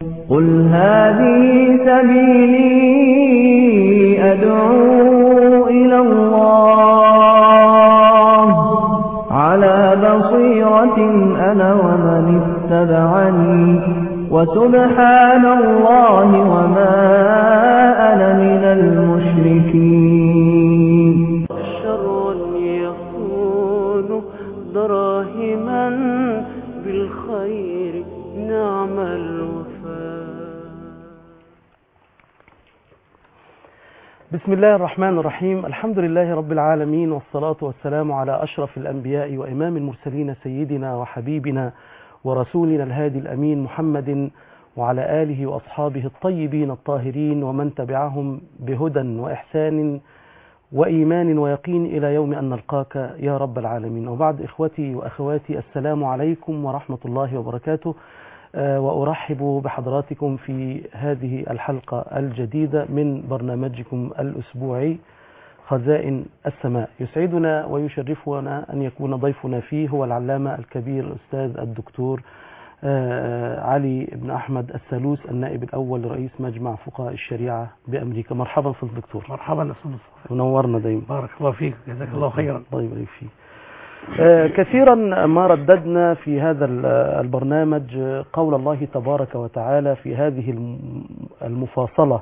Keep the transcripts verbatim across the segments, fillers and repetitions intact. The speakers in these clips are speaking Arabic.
قل هذه سبيلي أدعو إلى الله على بصيرة أنا ومن اتبعني وسبحان الله وما أنا من المشركين. شر يكون دراهما بالخير نعم الوفاء. بسم الله الرحمن الرحيم. الحمد لله رب العالمين، والصلاة والسلام على أشرف الأنبياء وإمام المرسلين سيدنا وحبيبنا ورسولنا الهادي الأمين محمد وعلى آله وأصحابه الطيبين الطاهرين ومن تبعهم بهدى وإحسان وإيمان ويقين إلى يوم أن نلقاك يا رب العالمين. وبعد، إخوتي وأخواتي، السلام عليكم ورحمة الله وبركاته، وأرحب بحضراتكم في هذه الحلقة الجديدة من برنامجكم الأسبوعي خزائن السماء. يسعدنا ويشرفنا أن يكون ضيفنا فيه هو العلامة الكبير الأستاذ الدكتور علي بن أحمد السالوس، النائب الأول لرئيس مجمع فقهاء الشريعة بأمريكا. مرحبا في الدكتور. مرحبا أستاذ، ونورنا دايما. بارك الله فيك، جزاك الله خيرا. الله يبارك فيك. آه كثيرا ما رددنا في هذا البرنامج قول الله تبارك وتعالى في هذه المفاصلة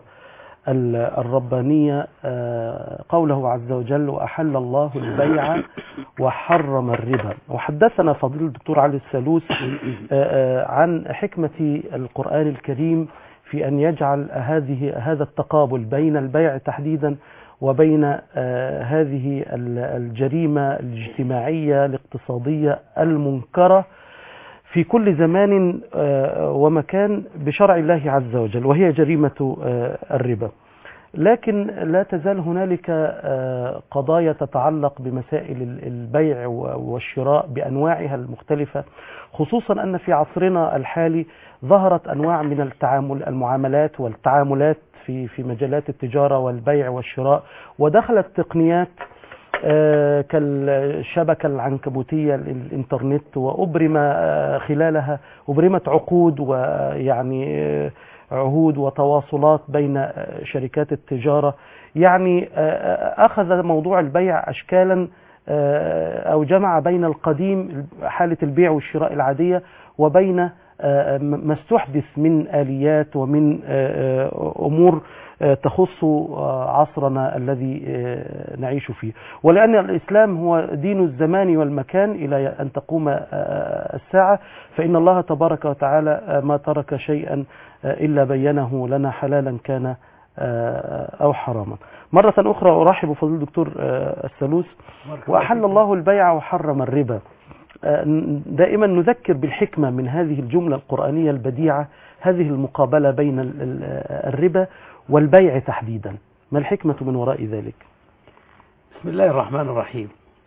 الربانية، آه قوله عز وجل: وأحل الله البيع وحرم الربا. وحدثنا فضيلة الدكتور علي السالوس آه عن حكمة القرآن الكريم في أن يجعل هذه هذا التقابل بين البيع تحديدا وبين آه هذه الجريمة الاجتماعية الاقتصادية المنكرة في كل زمان آه ومكان بشرع الله عز وجل، وهي جريمة آه الربا. لكن لا تزال هنالك آه قضايا تتعلق بمسائل البيع والشراء بأنواعها المختلفة، خصوصا أن في عصرنا الحالي ظهرت أنواع من التعامل المعاملات والتعاملات في في مجالات التجارة والبيع والشراء، ودخلت تقنيات آه كالشبكة العنكبوتية الإنترنت، وأبرم آه خلالها أبرمت عقود ويعني آه عهود وتواصلات بين آه شركات التجارة. يعني آه أخذ موضوع البيع أشكالا آه أو جمع بين القديم، حالة البيع والشراء العادية، وبين ما استحدث من آليات ومن أمور تخص عصرنا الذي نعيش فيه. ولأن الإسلام هو دين الزمان والمكان إلى أن تقوم الساعة، فإن الله تبارك وتعالى ما ترك شيئا إلا بينه لنا حلالا كان أو حراما. مرة أخرى أرحب بفضل الدكتور السالوس. وأحل الله البيع وحرم الربا. دائما نذكر بالحكمة من هذه الجملة القرآنية البديعة، هذه المقابلة بين الربا والبيع تحديدا. ما الحكمة من وراء ذلك؟ بسم الله الرحمن الرحيم.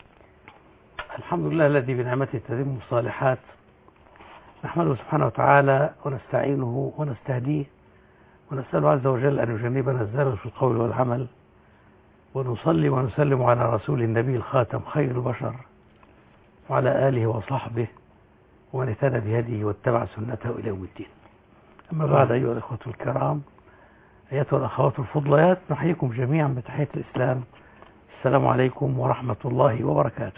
الحمد لله الذي بنعمته تتم الصالحات، نحمده سبحانه وتعالى ونستعينه ونستهديه ونسأله عز وجل أن يجنبنا الزلل في القول والعمل، ونصلي ونسلم على رسول النبي الخاتم خير البشر وعلى آله وصحبه ومن اهتدى بهديه واتبع سنته إلى يوم الدين. أما بعد، أيها الأخوة الكرام، أيتها الأخوات الفضليات، نحييكم جميعا بتحية الإسلام. السلام عليكم ورحمة الله وبركاته.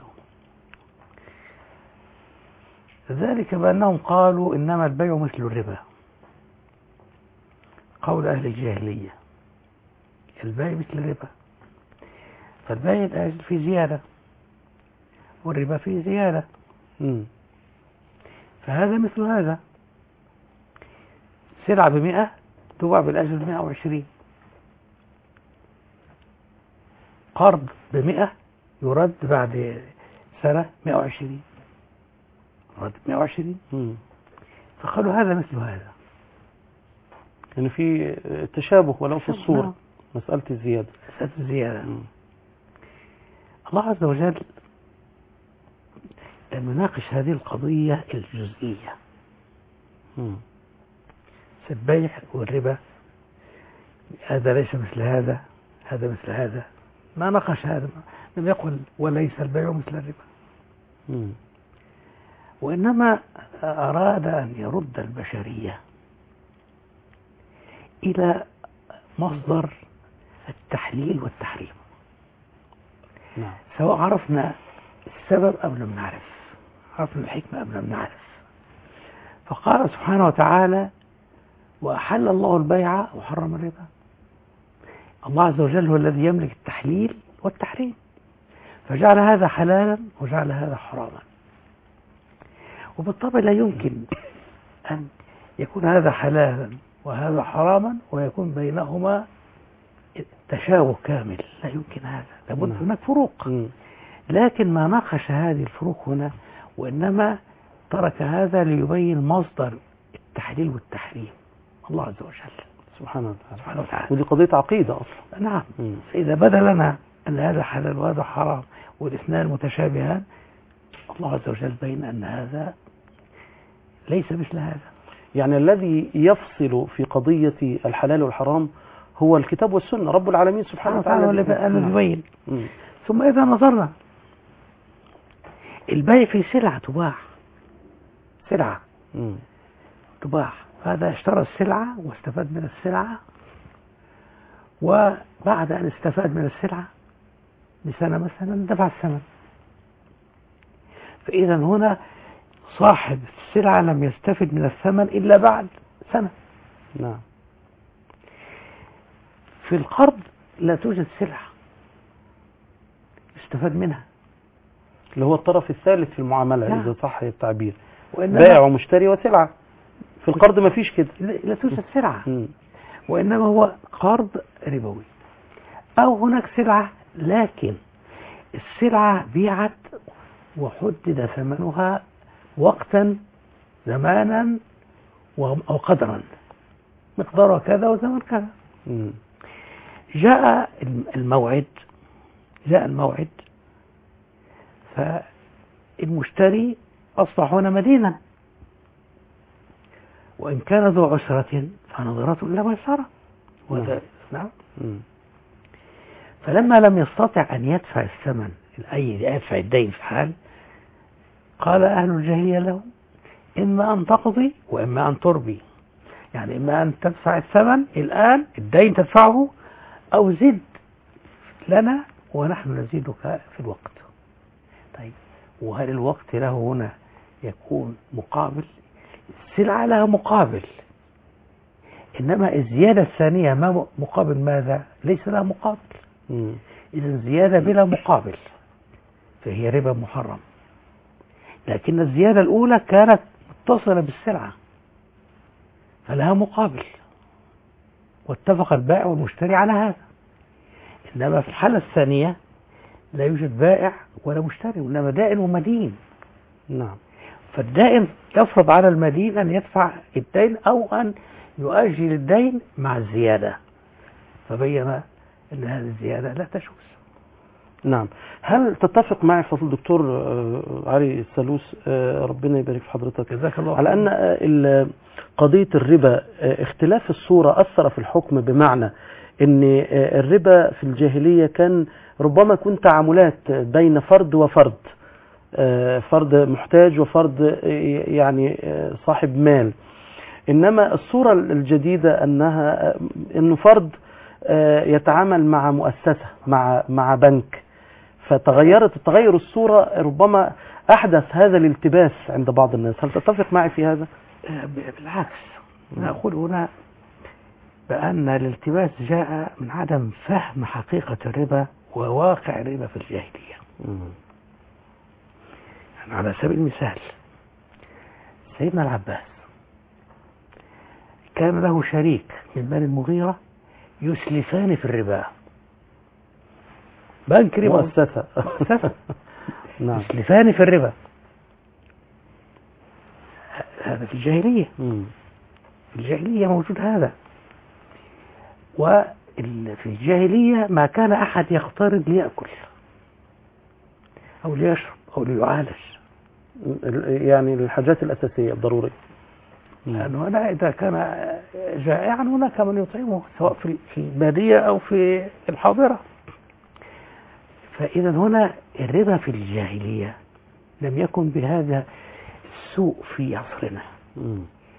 ذلك بأنهم قالوا إنما البيع مثل الربا، قول أهل الجاهلية، البيع مثل الربا، فالبيع في زيادة والربا فيه زيادة. م. فهذا مثل هذا، سلعة بمئة تباع بالأجل بمئة وعشرين، قرض بمئة يرد بعد سنة مئة وعشرين، يرد مئة وعشرين. م. فقالوا هذا مثل هذا، يعني في تشابه ولو في الصورة. مسألة الزيادة مسألة الزيادة. م. الله عز وجل نناقش هذه القضية الجزئية، البيع والربا، هذا ليس مثل هذا، هذا مثل هذا. ما ناقش هذا، لم يقل وليس البيع مثل الربا. م. وإنما أراد أن يرد البشرية إلى مصدر التحليل والتحريم، نعم. سواء عرفنا السبب أم لم نعرف، عرفنا الحكمة أم لم نعرف. فقال سبحانه وتعالى: وأحل الله البيع وحرم الربا. الله عز وجل هو الذي يملك التحليل والتحريم، فجعل هذا حلالا وجعل هذا حراما. وبالطبع لا يمكن أن يكون هذا حلالا وهذا حراما ويكون بينهما تشابه كامل، لا يمكن هذا، لابد هناك فروق. لكن ما ناقش هذه الفروق هنا، وإنما ترك هذا ليبين مصدر التحليل والتحريم الله عز وجل سبحانه وتعالى. سبحانه وتعالى. ودي قضية عقيدة أصلا. نعم. مم. فإذا بدا لنا أن هذا حلال وهذا حرام والاثنان متشابهان، الله عز وجل بين أن هذا ليس مثل هذا. يعني الذي يفصل في قضية الحلال والحرام هو الكتاب والسنة، رب العالمين سبحانه وتعالى الذي يبين. ثم إذا نظرنا البيع في سلعة تباع، سلعة مم. تباع، هذا اشترى السلعة واستفاد من السلعة، وبعد أن استفاد من السلعة بسنة مثلا دفع الثمن. فإذا هنا صاحب السلعة لم يستفد من الثمن إلا بعد سنة. نعم. في القرض لا توجد سلعة استفاد منها، اللي هو الطرف الثالث في المعاملة. نعم. إذا صح التعبير، بائع ومشتري وسلعة. في القرض ما فيش كده، لا توجد سلعة. مم. وإنما هو قرض ربوي. أو هناك سلعة لكن السلعة بيعت وحدد ثمنها وقتا زمانا وقدرا، مقدارها كذا وزمن كذا. مم. جاء الموعد جاء الموعد فالمشتري أصبح هنا مدينا، وإن كان ذو عسرة فنظرة إلى ميسرة. نعم. نعم. مم. فلما لم يستطع أن يدفع الثمن أي يدفع الدين في حال، قال أهل الجاهلية له: إما أن تقضي وإما أن تربي، يعني إما أن تدفع الثمن الآن الدين تدفعه، أو زد لنا ونحن نزيدك في الوقت. طيب، وهل الوقت له هنا يكون مقابل؟ السلعة لها مقابل، إنما الزيادة الثانية ما مقابل ماذا؟ ليس لها مقابل. إذن زيادة بلا مقابل فهي ربا محرم. لكن الزيادة الأولى كانت متصلة بالسلعة فلها مقابل، واتفق البائع والمشتري على هذا. إنما في الحالة الثانية لا يوجد بائع ولا مشتري، وإنما دائن ومدين. نعم. فالدائن يفرض على المدين أن يدفع الدين أو أن يؤجل الدين مع الزيادة، فبين أن هذه الزيادة لا تجوز. نعم. هل تتفق معي فضل الدكتور علي السلوس، ربنا يبارك في حضرتك، جزاك الله على أن قضية الربا اختلاف الصورة أثر في الحكم، بمعنى أن الربا في الجاهلية كان ربما يكون تعاملات بين فرد وفرد، فرد محتاج وفرد يعني صاحب مال. إنما الصورة الجديدة أنها أنه فرد يتعامل مع مؤسسة، مع مع بنك، فتغيرت تغير الصورة ربما أحدث هذا الالتباس عند بعض الناس. هل تتفق معي في هذا؟ بالعكس، أنا أقول هنا بأن الالتباس جاء من عدم فهم حقيقة الربا وواقع الربا في الجاهلية. يعني على سبيل المثال، سيدنا العباس كان له شريك من بني المغيرة يسلفان في الربا، بنك ربا، مؤسسة مؤسسة نعم. يسلفان في الربا، هذا في الجاهلية. مم. في الجاهلية موجود هذا. وفي الجاهلية ما كان أحد يقترض ليأكل أو ليشرب أو ليعالج، يعني الحاجات الأساسية الضرورية. لأنه أنا إذا كان جائعا هناك من يطعمه سواء في البادية أو في الحاضرة. فإذا هنا الربا في الجاهلية لم يكن بهذا السوء في عصرنا،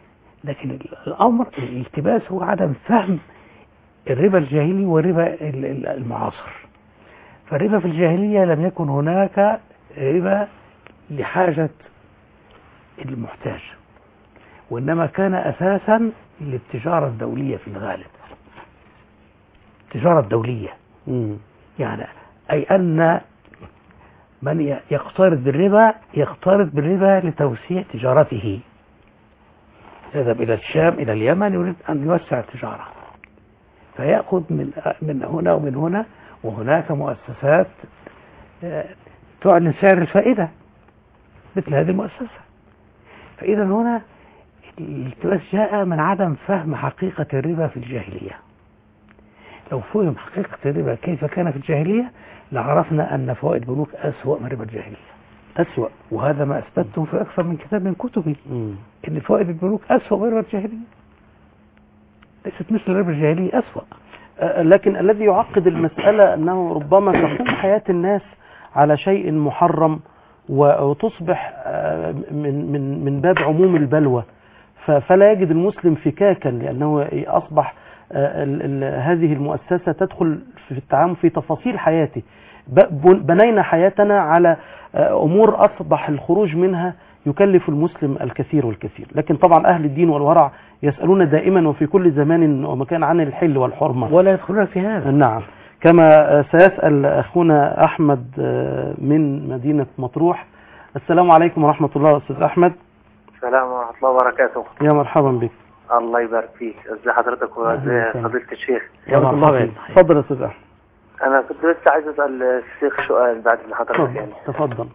لكن الأمر الالتباس هو عدم فهم الربا الجاهلي والربا المعاصر. فالربا في الجاهلية لم يكن هناك ربا لحاجة المحتاج، وإنما كان أساسا للتجارة الدولية في الغالب، التجارة الدولية. مم. يعني أي أن من يقترض بالربا يقترض بالربا لتوسيع تجارته، يذهب إلى الشام إلى اليمن يريد أن يوسع التجارة فيأخذ من من هنا ومن هنا، وهناك مؤسسات تعلن سعر الفائدة مثل هذه المؤسسة. فإذا هنا الالتباس جاء من عدم فهم حقيقة الربا في الجاهلية. لو فهم حقيقة الربا كيف كان في الجاهلية لعرفنا أن فوائد البنوك أسوأ من ربا الجاهلية، أسوأ. وهذا ما أثبته في أكثر من كتاب من كتبي، مم. أن فوائد البنوك أسوأ من ربا الجاهلية، ليست مثل ربا الجاهلية أسوأ. آه، لكن الذي يعقد المسألة أنه ربما تقوم حياة الناس على شيء محرم وتصبح آه، من من من باب عموم البلوى، فلا يجد المسلم فكاكا، لأنه أصبح آه، ال ال هذه المؤسسة تدخل في التعامل في تفاصيل حياته. بنينا حياتنا على آه، أمور أصبح الخروج منها يكلف المسلم الكثير والكثير. لكن طبعا أهل الدين والورع يسألون دائما وفي كل زمان ومكان عن الحل والحرمة، ولا يدخلون في هذا. نعم، كما سيسأل أخونا أحمد من مدينة مطروح. السلام عليكم ورحمة الله أستاذ أحمد. السلام ورحمة الله وبركاته. يا مرحبا بك. الله يبارك فيك. ازي حضرتك وازي فضيلة الشيخ؟ يا مرحبا. تفضل يا أستاذ أحمد. أنا كنت لسه عايز أسأل الشيخ سؤال بعد ما حضرتك يعني. تفضل.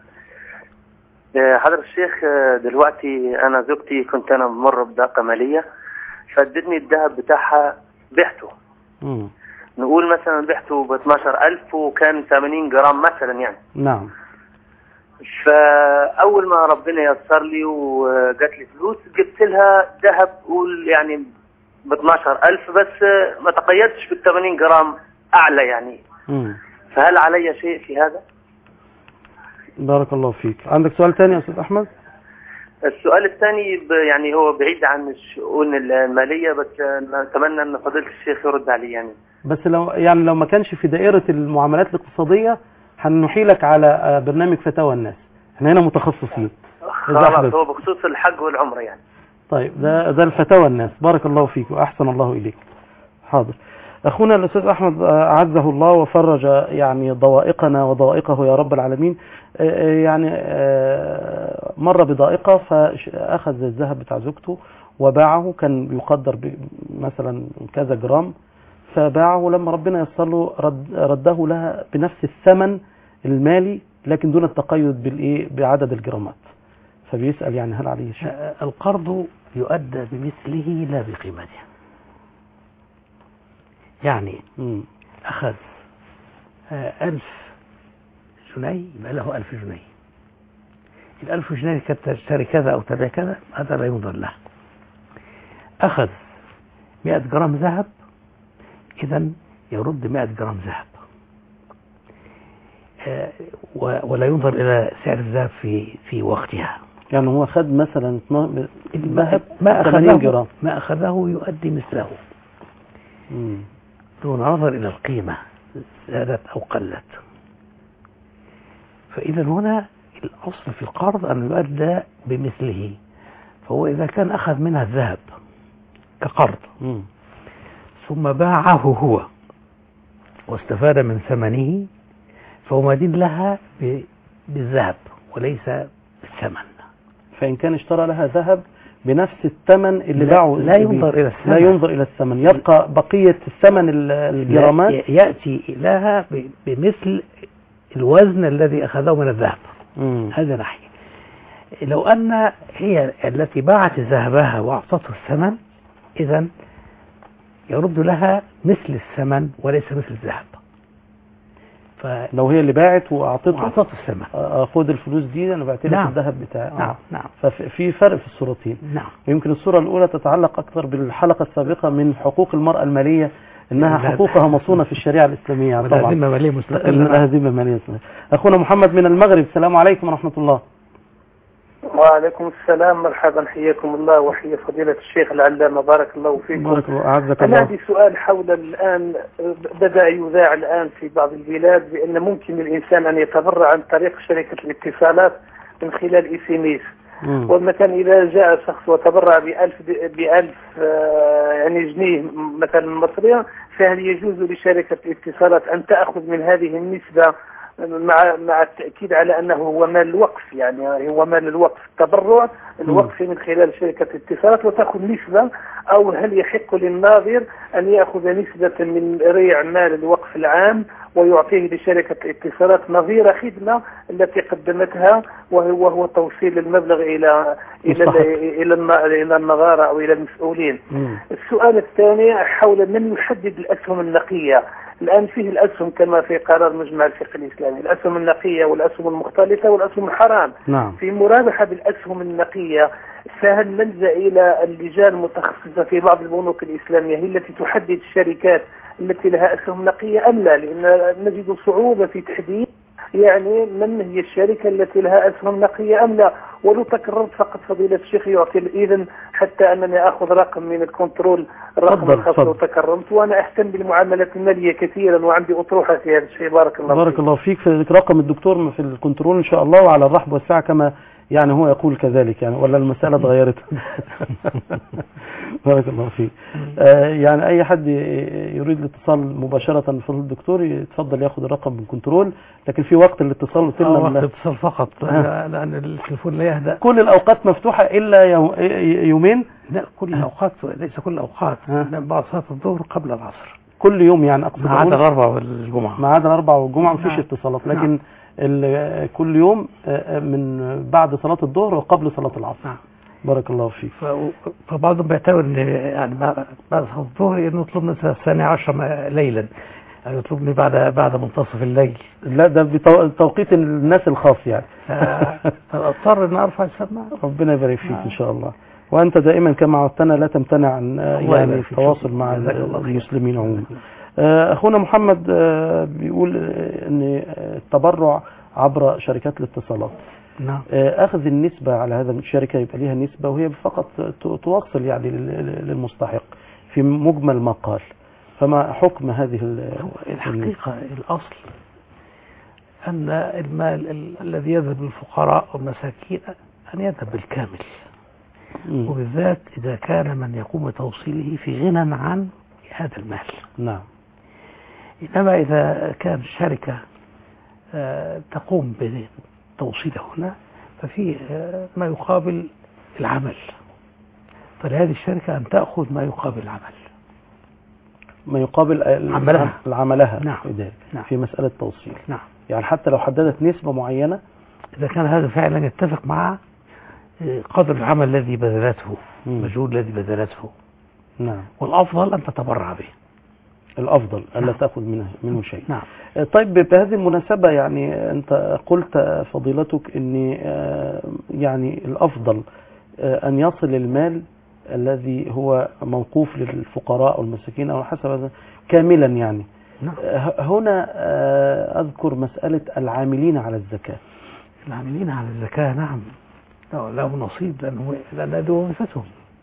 حضرتك الشيخ، دلوقتي أنا زوجتي كنت أنا ممر بضائقة مالية، فادتني الذهب بتاعها بعته. مم. نقول مثلا بعته ب اثناشر ألف وكان ثمانين جرام مثلا يعني. نعم. فأول ما ربنا يسر لي وجات لي فلوس جبت لها ذهب قول يعني ب اثناشر ألف، بس ما تقيدتش بال ثمانين جرام أعلى يعني. مم. فهل علي شيء في هذا؟ بارك الله فيك. عندك سؤال ثاني يا أستاذ أحمد؟ السؤال الثاني يعني هو بعيد عن الشؤون المالية، بس نتمنى أن فضيلة الشيخ يرد عليه يعني. بس لو يعني لو ما كانش في دائرة المعاملات الاقتصادية هنحيلك على برنامج فتاوى الناس، احنا هنا متخصصين. خلاص، هو بخصوص الحج والعمرة يعني. طيب، ده ده الفتاوى الناس. بارك الله فيك وأحسن الله إليك. حاضر. أخونا الأستاذ أحمد أعزه الله وفرج يعني ضوائقنا وضوائقه يا رب العالمين، يعني مر بضائقة فأخذ الذهب بتاع زوجته وباعه، كان يقدر مثلا كذا جرام، فباعه لما ربنا يسر له رد رده لها بنفس الثمن المالي، لكن دون التقيد بالإيه بعدد الجرامات. فبيسأل يعني هل عليه شيء؟ القرض يؤدى بمثله لا بقيمته. يعني مم. أخذ ألف جنيه يبقى له ألف جنيه. الألف جنيه كانت تشتري كذا أو تبيع كذا، هذا لا ينظر له. أخذ مئة جرام ذهب، إذن يرد مئة جرام ذهب، ولا ينظر إلى سعر الذهب في في وقتها. يعني هو أخذ مثلا ذهب ما أخذه ما أخذه يؤدي مثله. مم. دون نظر إلى القيمة زادت أو قلت. فإذا هنا الأصل في القرض أن يؤدى بمثله. فهو إذا كان أخذ منها الذهب كقرض مم. ثم باعه هو واستفاد من ثمنه، فهو مدين لها بالذهب وليس بالثمن. فإن كان اشترى لها ذهب بنفس الثمن اللي لا باعه لا ينظر إلى الثمن، لا ينظر إلى الثمن، يبقى بقية الثمن الجرامات يأتي لها بمثل الوزن الذي أخذه من الذهب. مم. هذا ناحية. لو أن هي التي باعت ذهبها وأعطته الثمن، إذن يرد لها مثل الثمن وليس مثل الذهب. لو هي اللي باعت وأعطته وأعطته الثمن، أخذ الفلوس دي أنا بعت لك نعم. الذهب بتاعي. نعم نعم. ففي فرق في الصورتين. نعم. ويمكن الصورة الأولى تتعلق أكثر بالحلقة السابقة من حقوق المرأة المالية، إنها حقوقها مصونة في الشريعة الإسلامية طبعا. لها ذمة مالية مستقلة. لها ذمة مالية. أخونا محمد من المغرب، السلام عليكم ورحمة الله. وعليكم السلام، مرحبا، حياكم الله وحيا فضيلة الشيخ العلامة، بارك الله فيكم. بارك الله، أعزك أنا الله. عندي سؤال حول الآن بدأ يذاع الآن في بعض البلاد بأن ممكن الإنسان أن يتبرع عن طريق شركة الاتصالات من خلال إس إم إس، ومثلا إذا جاء شخص وتبرع بألف بألف آه يعني جنيه مثلا مصرية، فهل يجوز لشركة الاتصالات أن تأخذ من هذه النسبة مع مع التأكيد على أنه هو مال الوقف، يعني هو مال الوقف التبرع الوقف من خلال شركة الاتصالات وتأخذ نسبة، أو هل يحق للناظر أن يأخذ نسبة من ريع مال الوقف العام ويعطيه لشركة الاتصالات نظير خدمة التي قدمتها، وهو هو توصيل المبلغ إلى إلى إلى إلى النظارة أو إلى المسؤولين. مم. السؤال الثاني حول من يحدد الأسهم النقية. الآن فيه الأسهم كما في قرار مجمع الفقه الإسلامي، الأسهم النقية والأسهم المختلطة والأسهم الحرام. نعم. في مرابحة بالأسهم النقية، فهل نلجأ إلى اللجان المتخصصة في بعض البنوك الإسلامية هي التي تحدد الشركات التي لها أسهم نقية أم لا؟ لأن نجد صعوبة في تحديد يعني من هي الشركة التي لها أسهم نقية أم لا. ولو تكررت فقط فضيلة الشيخ يعطي الإذن حتى أنني أخذ رقم من الكنترول، الرقم الخاص لو تكرمت، وأنا أهتم بالمعاملات المالية كثيرا وعندي أطروحة في هذا الشيء. بارك الله بارك فيك. الله فيك. في رقم الدكتور في الكنترول إن شاء الله، وعلى الرحب والسعة كما يعني هو يقول كذلك، يعني ولا المسألة تغيرت؟ بارك الله فيك. آه يعني أي حد يريد الاتصال مباشرة في الدكتور يتفضل ياخذ الرقم من كنترول، لكن في وقت الاتصال آه وقت الاتصال فقط، آه. لأن التليفون لا يهدأ. كل الأوقات مفتوحة إلا يوم يومين؟ لا، كل الأوقات، ليس كل الأوقات، بعد صلاة الظهر قبل العصر كل يوم، يعني أقصد ما عدا الأربعاء والجمعة. ما عدا الأربعاء والجمعة مفيش اتصالات، لكن نعم. كل يوم من بعد صلاة الظهر وقبل صلاة العصر. نعم. بارك الله فيك. فبعضهم بيعتبر ان يعني بعد صلاة الظهر انه يطلبني الثانية عشر ليلا، يعني يطلبني بعد بعد منتصف الليل. لا، ده بتوقيت الناس الخاص يعني. فاضطر ان ارفع السماعة. ربنا يبارك فيك. آه. ان شاء الله. وانت دائما كما عودتنا لا تمتنع عن يعني التواصل مع المسلمين عموما. اخونا محمد بيقول ان التبرع عبر شركات الاتصالات، نعم، اخذ النسبة على هذا الشركة يبقى ليها نسبة وهي فقط توصل يعني للمستحق في مجمل ما قال، فما حكم هذه الحقيقة؟ الأصل أن المال الذي يذهب للفقراء والمساكين أن يذهب بالكامل، م. وبالذات إذا كان من يقوم بتوصيله في غنى عن هذا المال. نعم. إنما إذا كان شركة تقوم بتوصيله هنا ففي ما يقابل العمل، فلهذه الشركة أن تأخذ ما يقابل العمل، ما يقابل عملها, العملها. نعم. نعم. في مسألة توصيل. نعم. يعني حتى لو حددت نسبة معينة، إذا كان هذا فعلا يتفق مع قدر العمل الذي بذلته، المجهود الذي بذلته. نعم. والأفضل أن تتبرع به. الأفضل ألا تأخذ منه منه شيء. نعم. طيب، بهذه المناسبة يعني أنت قلت فضيلتك أن يعني الأفضل أن يصل المال الذي هو موقوف للفقراء والمساكين أو حسب هذا كاملا يعني. نعم. هنا أذكر مسألة العاملين على الزكاة. العاملين على الزكاة نعم له نصيب، لأنه لأن هذه وظيفتهم،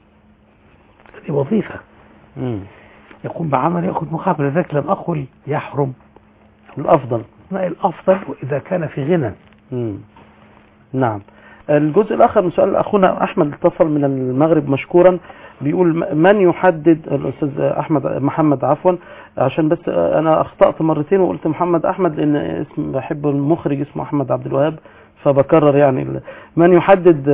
هذه وظيفة م. يقوم بعمل يأخذ مقابل ذلك. لم أقل يحرم، الأفضل لا، الأفضل وإذا كان في غنى. م. نعم. الجزء الآخر من سؤال أخونا أحمد اتصل من المغرب مشكورا، بيقول من يحدد، الأستاذ أحمد محمد عفوا، عشان بس أنا أخطأت مرتين وقلت محمد أحمد لأن اسم بحب المخرج اسمه أحمد عبد الوهاب، فبكرر يعني من يحدد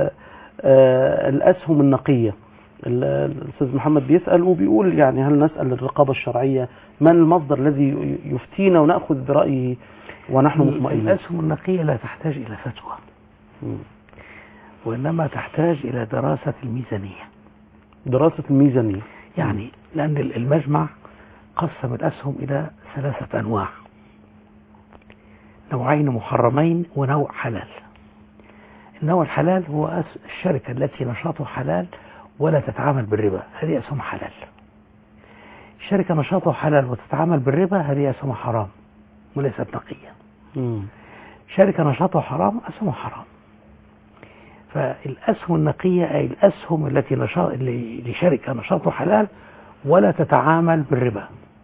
الأسهم النقية. الأستاذ محمد بيسأل وبيقول يعني هل نسأل الرقابة الشرعية من المصدر الذي يفتينا ونأخذ برأيه ونحن مطمئنين؟ الأسهم النقية لا تحتاج إلى فتوى، وإنما تحتاج إلى دراسة الميزانية. دراسة الميزانية يعني لأن المجمع قسم الأسهم إلى ثلاثة أنواع، نوعين محرمين ونوع حلال. النوع الحلال هو الشركة التي نشاطها حلال ولا تتعامل بالربا، هذه أسهم حلال. الشركة نشاطها حلال وتتعامل بالربا، هذه أسهم حرام وليست نقية. مم. شركة نشاطها حرام، أسهم حرام. فالأسهم النقية أي الأسهم التي نشاط لشركة نشاطه حلال ولا تتعامل بالربا.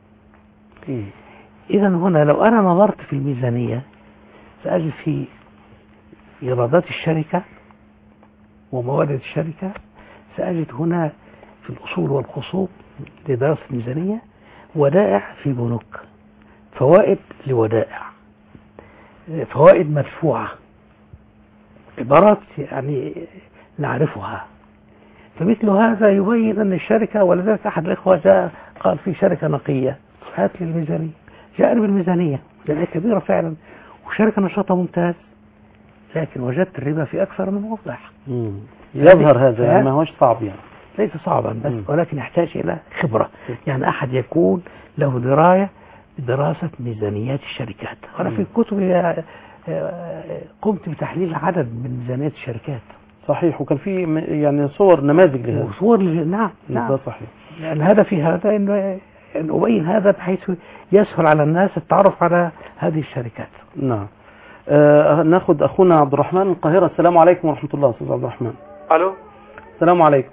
إذا هنا لو أنا نظرت في الميزانية سأجد في إيرادات الشركة وموارد الشركة، سأجد هنا في الأصول والخصوم لدراسة الميزانية ودائع في بنوك، فوائد لودائع، فوائد مدفوعة، عبارات يعني نعرفها. فمثل هذا يبين أن الشركة، ولذلك أحد الإخوة جاء قال في شركة نقية هات لي الميزانية، جاءني بالميزانية لأنها كبيرة فعلا وشركة نشاطها ممتاز، لكن وجدت الربا في أكثر من موضع. يظهر هذا يعني ما هوش صعب، يعني ليس صعبا بس مم. ولكن يحتاج إلى خبرة. يعني أحد يكون له دراية بدراسة ميزانيات الشركات. أنا في كتب قمت بتحليل عدد من ميزانيات الشركات. صحيح، وكان في يعني صور نماذج لهذا. صور ل... نعم نعم صحيح. يعني الهدف في هذا إنه أن أبين هذا بحيث يسهل على الناس التعرف على هذه الشركات. نعم. آه ناخذ أخونا عبد الرحمن من القاهرة. السلام عليكم ورحمة الله. أستاذ عبد الرحمن. ألو. السلام عليكم.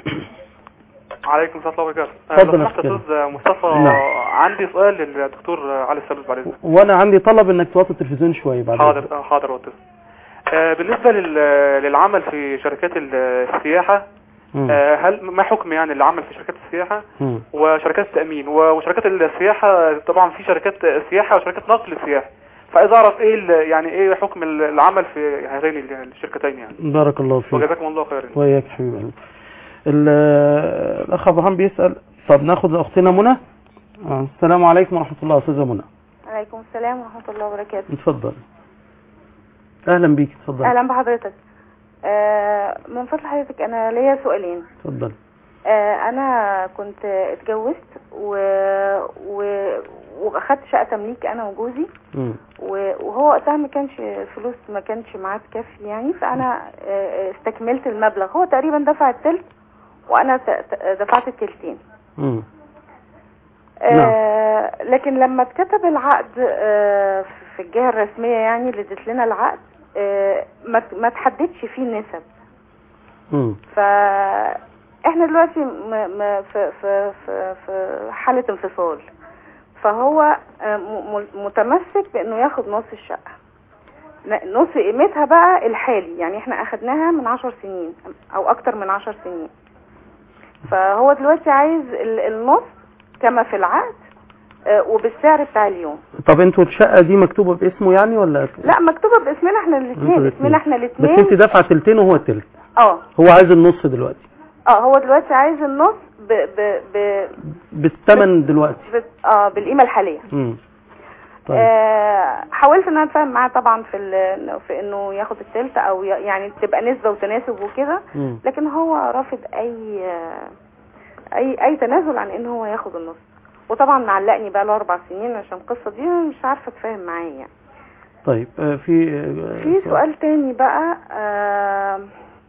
عليكم السلام وبركاته. تفضل يا أستاذ مصطفى. نعم. عندي سؤال للدكتور علي السلوس بعد إذنك. وأنا عندي طلب إنك توطي التلفزيون شوية بعد. حاضر حاضر وطي. آه بالنسبة للعمل في شركات السياحة، آه هل ما حكم يعني العمل في شركات السياحة مم. وشركات التأمين وشركات السياحة؟ طبعا في شركات سياحة وشركات نقل السياحة، فعايز اعرف ايه يعني ايه حكم العمل في هذين الشركتين يعني. بارك الله فيك وجزاكم الله خيرا. وياك حبيبي. الاخ ابراهيم بيسال. طب ناخذ اختنا منى. السلام عليكم ورحمه الله. استاذه منى. عليكم السلام ورحمه الله وبركاته. اتفضل. اهلا بيك. اتفضل. اهلا بحضرتك. آه من فضل حضرتك انا ليا سؤالين. اتفضل. آه انا كنت اتجوزت و... و... واخدت شقه تمليك انا وجوزي، وهو وقتها ما كانش فلوس، ما كانش معاه تكفي يعني، فانا استكملت المبلغ. هو تقريبا دفع الثلث وانا دفعت الثلثين. آه لكن لما اتكتب العقد آه في الجهه الرسميه يعني اللي ادت لنا العقد آه ما ما تحددش فيه النسب. فاحنا دلوقتي في في في في حاله انفصال، فهو متمسك بانه ياخد نص الشقة، نص قيمتها بقى الحالي، يعني احنا اخدناها من عشر سنين او اكتر من عشر سنين، فهو دلوقتي عايز النص كما في العقد وبالسعر بتاع اليوم. طب انتوا الشقة دي مكتوبة باسمه يعني ولا؟ لا مكتوبة باسمنا احنا الاثنين. اسمنا احنا الاثنين. بس انت دافعة تلتين وهو التلت. اه هو عايز النص دلوقتي. اه هو دلوقتي عايز النص ب ب ب بالثمن دلوقتي. ب اه بالقيمه الحاليه. امم طيب. آه حاولت ان انا اتفاهم معاه طبعا في في انه ياخد الثلث او يعني تبقى نسبه وتناسب وكده، لكن هو رافض اي اي اي تنازل عن ان هو ياخد النص، وطبعا معلقني بقى له اربع سنين عشان القصه دي مش عارفه اتفاهم معاه يعني. طيب آه في آه في سؤال تاني بقى. آه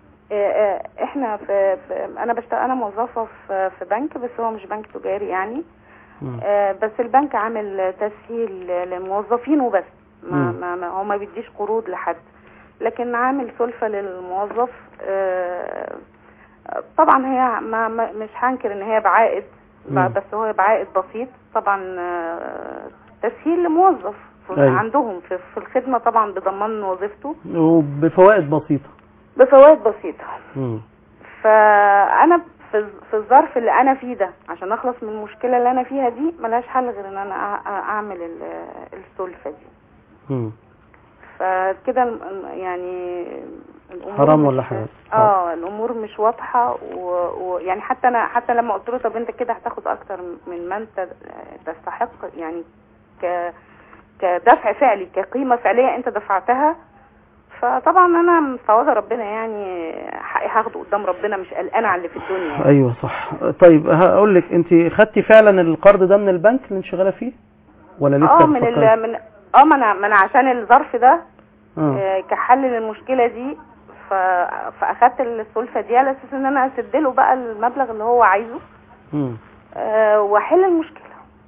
احنا في, في انا بشتغل، انا موظفه في في بنك، بس هو مش بنك تجاري يعني. آه بس البنك عامل تسهيل للموظفين وبس، ما, ما, ما هو ما بيديش قروض لحد، لكن عامل سلفه للموظف. آه طبعا هي ما ما مش هنكر ان هي بعائد، بس هو بعائد بسيط طبعا. آه تسهيل لموظف أيوة. عندهم في, في الخدمه طبعا بضمان وظيفته وبفوائد بسيطه بفوائد بسيطة. مم. فأنا في في الظرف اللي أنا فيه ده عشان أخلص من المشكلة اللي أنا فيها دي ملهاش حل غير إن أنا أعمل السلفة دي. مم. فكده يعني الأمور حرام ولا حلال؟ اه الأمور مش واضحة، ويعني حتى أنا حتى لما قلت له طب أنت كده هتاخد أكتر من ما أنت تستحق يعني ك كدفع فعلي، كقيمة فعلية أنت دفعتها، فطبعا انا متعوده ربنا يعني حقي هاخده قدام ربنا، مش قلقانه على اللي في الدنيا يعني. ايوه صح. طيب هقول لك، انت خدتي فعلا القرض ده من البنك اللي انت شغاله فيه ولا لسه؟ اه من ال من اه ما انا ما انا عشان الظرف ده آه. كحل للمشكله دي، ف... فاخدت السلفه دي على اساس ان انا اسد له بقى المبلغ اللي هو عايزه امم آه واحل المشكله.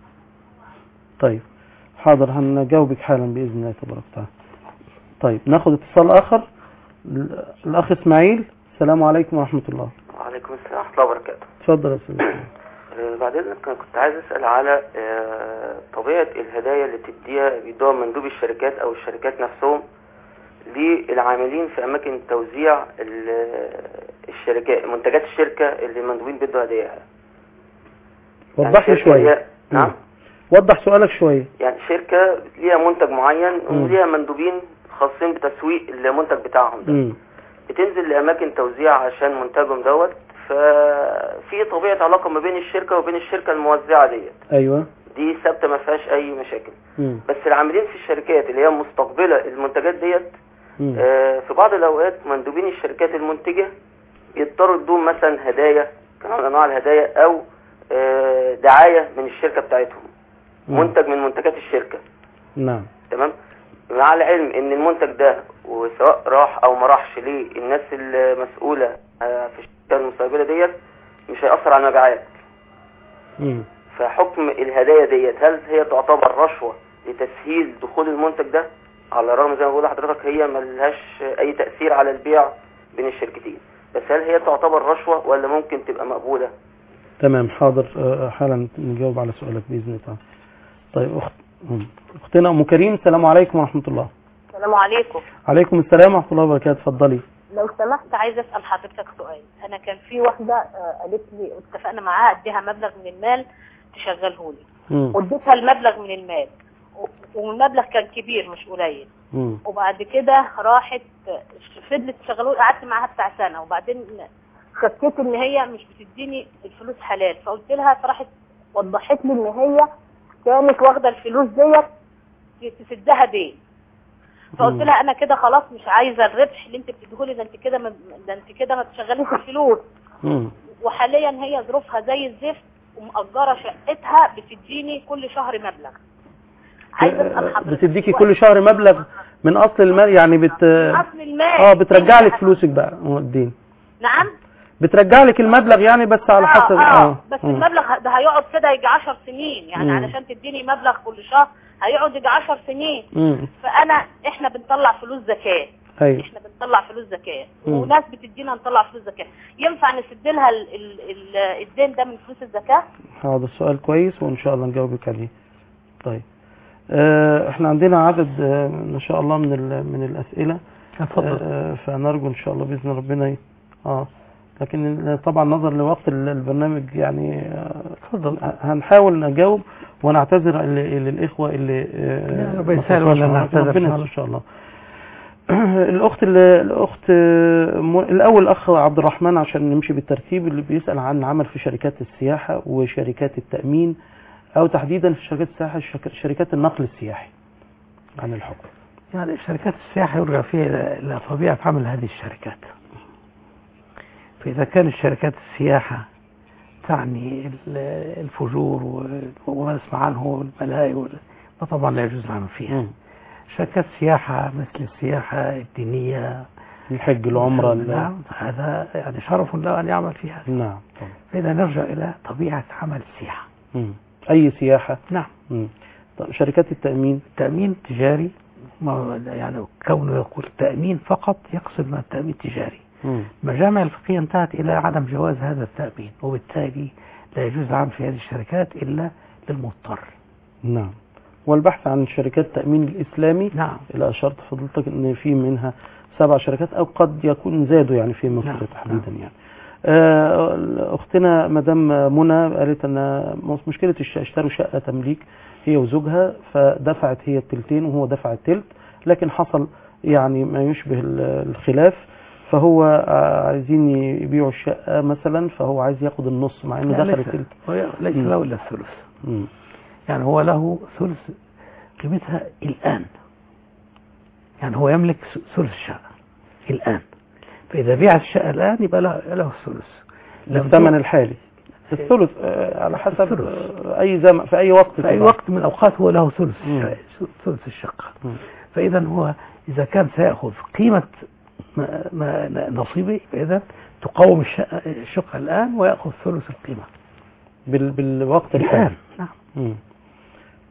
طيب حاضر، هنجاوبك حالا باذن الله تبارك وتعالى. طيب ناخد اتصال اخر. ال- الأخ إسماعيل، السلام عليكم ورحمة الله. وعليكم السلام ورحمة الله وبركاته. اتفضل يا أستاذ. آه، بعدين كان- كنت عايز أسأل على آه، طبيعة الهدايا اللي بتديها بيدوها مندوب الشركات أو الشركات نفسهم للعاملين في أماكن توزيع ال- الشركات، منتجات الشركة اللي المندوبين بيدوا هداياها. وضح لي شركة شوية. ليها- نعم. وضح سؤالك شوية. يعني شركة ليها منتج معين مم. وليها مندوبين خاصين بتسويق المنتج بتاعهم ده. مم. بتنزل لأماكن توزيع عشان منتجهم دوت، ففي طبيعة علاقة ما بين الشركة وبين الشركة الموزعة ديت، أيوة. دي ثابتة ما فيهاش أي مشاكل. مم. بس العاملين في الشركات اللي هي مستقبلة المنتجات ديت، مم. آه، في بعض الأوقات مندوبين الشركات المنتجة يضطروا يدوهم مثلا هدايا كنوع من أنواع الهدايا أو آه، دعاية من الشركة بتاعتهم، مم. منتج من منتجات الشركة. نعم. تمام. مع العلم ان المنتج ده وسواء راح او ما راحش للناس المسؤولة آه، في الشركة المستقبلة ديت مش هيأثر على المبيعات. مم. فحكم الهدايا ديت هل هي تعتبر رشوة لتسهيل دخول المنتج ده؟ على الرغم زي ما بقول لحضرتك هي ملهاش اي تأثير على البيع بين الشركتين، بس هل هي تعتبر رشوة ولا ممكن تبقى مقبولة؟ تمام، حاضر. آه، حالا نجاوب على سؤالك بإذن الله. طيب أخت... مم. أختنا أم كريم، السلام عليكم ورحمة الله. السلام عليكم. عليكم السلام ورحمة الله وبركاته. اتفضلي. لو سمحت عايزه اسال حضرتك سؤال. انا كان في واحده آه، قالت لي اتفقنا معاها اديها مبلغ من المال تشغله لي، مم. اديتها المبلغ من المال و- والمبلغ كان كبير مش قليل، مم. وبعد كده راحت آه، فضلت تشغله لي، قعدت معاها بتاع سنه، وبعدين شكيت ان هي مش بتديني الفلوس حلال، فقلت لها، فراحت وضحت لي ان هي كانت واخده الفلوس ديت تسدها دين. فقلت مم. لها انا كده خلاص مش عايزه الربح اللي انت بتديهولي ده، انت كده ما ده انت كده ما بتشغليش الفلوس، مم. وحاليا هي ظروفها زي الزفت ومأجره شقتها بتديني كل شهر مبلغ. عايزه اسال حضرتك، بتديكي كل شهر مبلغ من أصل المال، يعني بت اصل المال اه بترجع لك فلوسك بقى الدين. نعم بترجع لك المبلغ يعني، بس على حسب. اه, آه. بس مم. المبلغ ده هيقعد كده يجي عشر سنين يعني. مم. علشان تديني مبلغ كل شهر هيقعد يجي عشر سنين. مم. فانا احنا بنطلع فلوس زكاه، أيوة. احنا بنطلع فلوس زكاه مم. وناس بتدينا نطلع فلوس زكاه، ينفع نسد لها ال ال ال الدين ده من فلوس الزكاه؟ هذا السؤال كويس وإن شاء الله نجاوبك عليه. طيب آه، احنا عندنا عدد آه، ان شاء الله من ال- من الاسئله. اتفضل. آه، فنرجو ان شاء الله باذن ربنا ي- اه لكن طبعا نظرا لوقت ال- البرنامج يعني آه، اتفضل. هنحاول نجاوب ونعتذر ل- للاخوه اللي آه، ربنا ما يسهل توصلش ولا معانا. نعتذر ربنا إن شاء يسهل ان شاء الله. الاخت اللي الاخت آه، م- الاول الاخ عبد الرحمن، عشان نمشي بالترتيب، اللي بيسال عن عمل في شركات السياحه وشركات التامين، او تحديدا في شركات السياحه شك- شركات النقل السياحي، عن الحكم. يعني شركات السياحة يرجع فيها إلى إلى طبيعة عمل هذه الشركات. فإذا كانت شركات السياحة تعني ال- الفجور و- وما نسمع عنه والملاهي وال- فطبعا لا يجوز العمل فيها. مم. شركات السياحة مثل السياحة الدينية، الحج، العمره، ال- نعم، هذا يعني شرف له أن يعمل فيها. نعم طبعا. فإذا نرجع إلى طبيعة عمل السياحة. مم. اي سياحه. نعم. مم. طب شركات التامين. التأمين تجاري، ما يعني كونه يقول تأمين فقط يقصد من التأمين التجاري. مم. المجامع الفقهية انتهت إلى عدم جواز هذا التأمين، وبالتالي لا يجوز العمل في هذه الشركات إلا للمضطر. نعم. والبحث عن شركات التامين الاسلامي. نعم. الى اشرت فضلتك ان في منها سبع شركات، او قد يكون زادوا يعني في مصر نعم. تحديدا. نعم. يعني آه، اختنا مدام منى قالت ان مشكله الش- اشتروا شقه تمليك هي وزوجها، فدفعت هي التلتين وهو دفع التلت، لكن حصل يعني ما يشبه ال- الخلاف، فهو آه، عايزين يبيعوا الشقه مثلا، فهو عايز ياخد النص مع انه لا، دخل ليس- التلت. هو ليس مم. له إلا الثلث. مم. يعني هو له ثلث قيمتها الآن، يعني هو يملك س- ثلث الشقة الآن، فإذا بيع الشقة الآن يبقى له, له الثلث. لم الثمن تكن- الحالي الثلث آه، على حسب الثلث. آه، اي زمن في اي وقت في أي طبعاً. وقت من الأوقات هو له ثلث مم. الشقة- ثلث الشقة. مم. فإذا هو إذا كان سيأخذ قيمة ما ما نصيبه، فإذا تقوم الشقة, الشقة الآن ويأخذ ثلث القيمة بال... بالوقت الآن. الحالي. نعم. مم.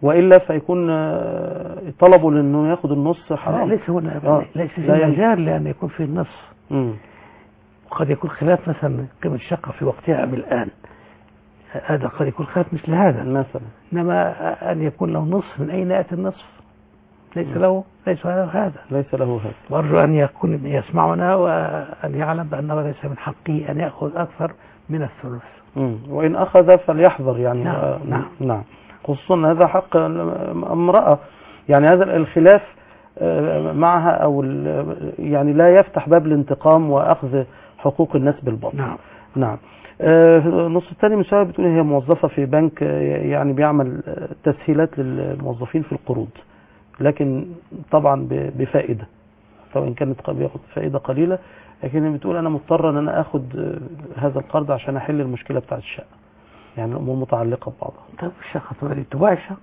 وإلا فيكون طلبوا لأنه ياخد النص حرام. ليس هنا آه. ليس في لا مجال لأن يكون فيه النصف. مم. وقد يكون خلاف مثلا قيمة الشقة في وقتها أم الآن، هذا قد يكون خلاف مثل هذا مثلا. إنما أن يكون له نصف، من أين يأتي النصف؟ ليس له ليس له هذا ليس له هذا. وأرجو أن يكون يسمعنا وأن يعلم بأنه ليس من حقه أن يأخذ أكثر من الثلث. مم. وإن أخذ فليحذر يعني. نعم. آه نعم. نعم. خصوصا هذا حق امرأة، يعني هذا الخلاف معها أو يعني لا يفتح باب الانتقام وأخذ حقوق الناس بالباطل. نعم. نعم. النص الثاني من سؤال بتقول هي موظفة في بنك يعني بيعمل تسهيلات للموظفين في القروض، لكن طبعا بفائدة، سواء كانت بياخد فائدة قليلة، لكن بتقول أنا مضطرة أن أنا أخد هذا القرض عشان أحل المشكلة بتاعت الشقة، يعني الأمور متعلقة ببعضها. طب الشقة تريد تباع الشقة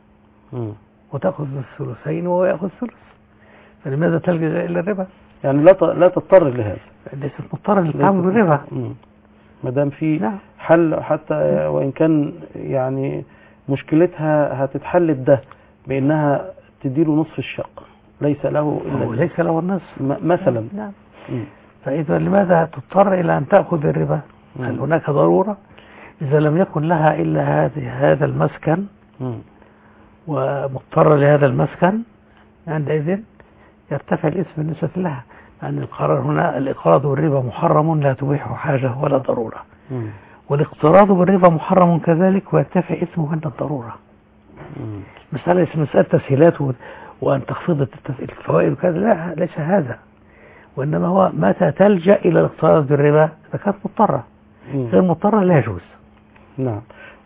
وتأخذ الثلثين وهو يأخذ ثلث، فلماذا تلجأ إلى الربا؟ يعني لا لا تضطر لهذا، ليست مضطرة للتعامل بالربا ما دام في حل، حتى وإن كان يعني مشكلتها هتتحل بده بأنها تديله نصف الشقة، ليس له إلا ليس له النصف مثلا. نعم. فإذا لماذا تضطر إلى أن تأخذ الربا؟ هل هناك ضرورة؟ إذا لم يكن لها إلا هذا المسكن مم. ومضطرة لهذا المسكن، عندئذ يرتفع الإثم بالنسبة لها، لأن القرار هنا الإقراض بالربا محرم لا تبيح حاجة ولا ضرورة، مم. والاقتراض بالربا محرم كذلك ويرتفع إثمه عند الضرورة. مم. مسألة مسألة تسهيلات وأن تخفض الفوائد وكذا، لا، ليس هذا، وإنما هو متى تلجأ إلى الاقتراض بالربا إذا كانت مضطرة. غير مضطرة لا يجوز. نعم.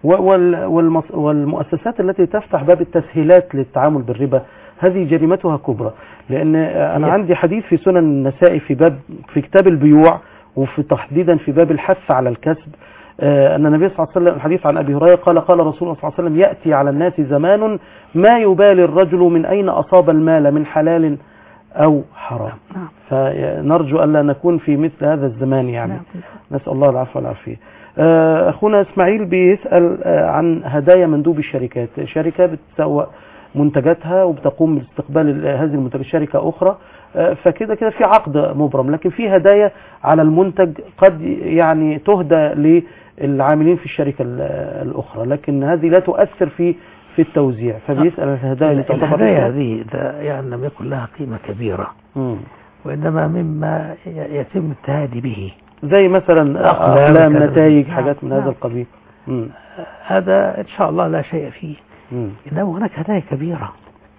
والمؤسسات التي تفتح باب التسهيلات للتعامل بالربا هذه جريمتها كبرى، لأن أنا عندي حديث في سنن النسائي في باب في كتاب البيوع، وفي تحديدا في باب الحث على الكسب، أن النبي صلى الله عليه وسلم الحديث عن أبي هريرة قال قال رسول الله صلى الله عليه وسلم يأتي على الناس زمان ما يبالي الرجل من أين أصاب المال من حلال أو حرام. فنرجو ألا نكون في مثل هذا الزمان يعني. نسأل الله العفو والعافية. أخونا إسماعيل بيسأل عن هدايا مندوب الشركات، شركة بتسوق منتجاتها وبتقوم باستقبال هذه المنتجات شركة أخرى، فكده كده في عقد مبرم، لكن في هدايا على المنتج قد يعني تهدى للعاملين في الشركة الأخرى، لكن هذه لا تؤثر في في التوزيع، فبيسأل الهدايا اللي تعتبر الهدايا هذه يعني لم يكن لها قيمة كبيرة، م. وإنما مما يتم التهادي به، زي مثلا أقلام، نتائج، حاجات من نعم. هذا القبيل. م. هذا إن شاء الله لا شيء فيه، م. إنما هناك هدايا كبيرة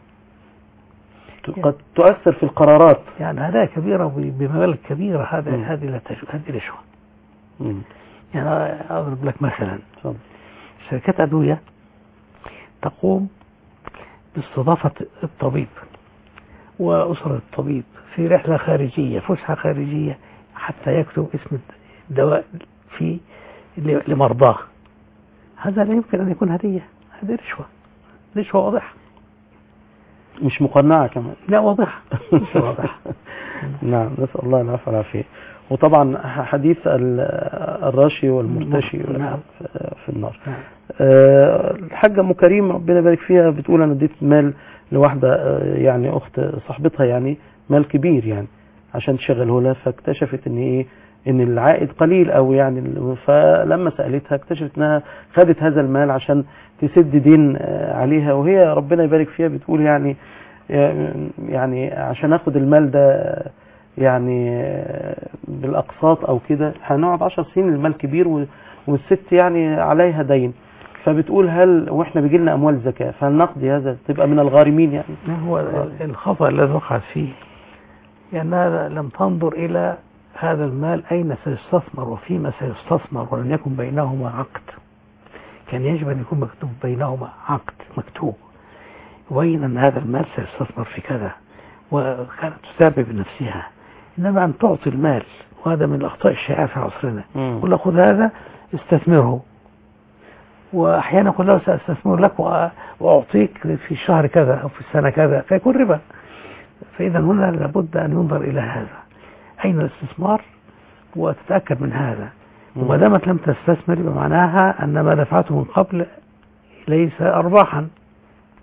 قد تؤثر في القرارات، يعني هدايا كبيرة بمبالغ كبيرة، هذا هذه لا تشوه، هذه رشوة. يعني أضرب لك مثلا صد. شركات أدوية تقوم باستضافة الطبيب وأسرة الطبيب في رحلة خارجية، فسحة خارجية، حتى يكتب اسم الدواء في لمرضاه. هذا لا يمكن أن يكون هدية، هذه رشوة، رشوة واضحة، مش مقنعة كمان، لا واضحة، مش واضحة. نعم، نسأل الله العافية والعافية. وطبعا حديث الراشي والمرتشي نعم. في النار. نعم. أه الحاجة أم كريم ربنا يبارك فيها بتقول أنا اديت مال لواحدة يعني أخت صاحبتها، يعني مال كبير يعني عشان تشغله لها، فاكتشفت ان ايه ان العائد قليل او يعني، فلما سألتها اكتشفت انها خدت هذا المال عشان تسد دين عليها، وهي ربنا يبارك فيها بتقول يعني يعني عشان اخد المال ده يعني بالاقساط او كده هنقعد عشر سنين، المال كبير والست يعني عليها دين، فبتقول هل واحنا بيجي لنا اموال زكاة فهل نقضي هذا، تبقى من الغارمين يعني؟ هو الخطأ الذي وقعت فيه لأنها لم تنظر إلى هذا المال أين سيستثمر وفيما سيستثمر، ولم يكن بينهما عقد. كان يجب أن يكون مكتوب بينهما عقد مكتوب وين أن هذا المال سيستثمر في كذا، وكانت تتابع بنفسها. إنما أن تعطي المال، وهذا من الأخطاء الشائعة في عصرنا، قل له خذ هذا استثمره، وأحيانا قل له سأستثمر لك وأعطيك في الشهر كذا أو في السنة كذا، فيكون ربا. فإذا هنا لابد أن ينظر إلى هذا، أين الاستثمار، وتتأكد من هذا. وما دامت لم تستثمر بمعناها أن ما دفعته من قبل ليس أرباحا،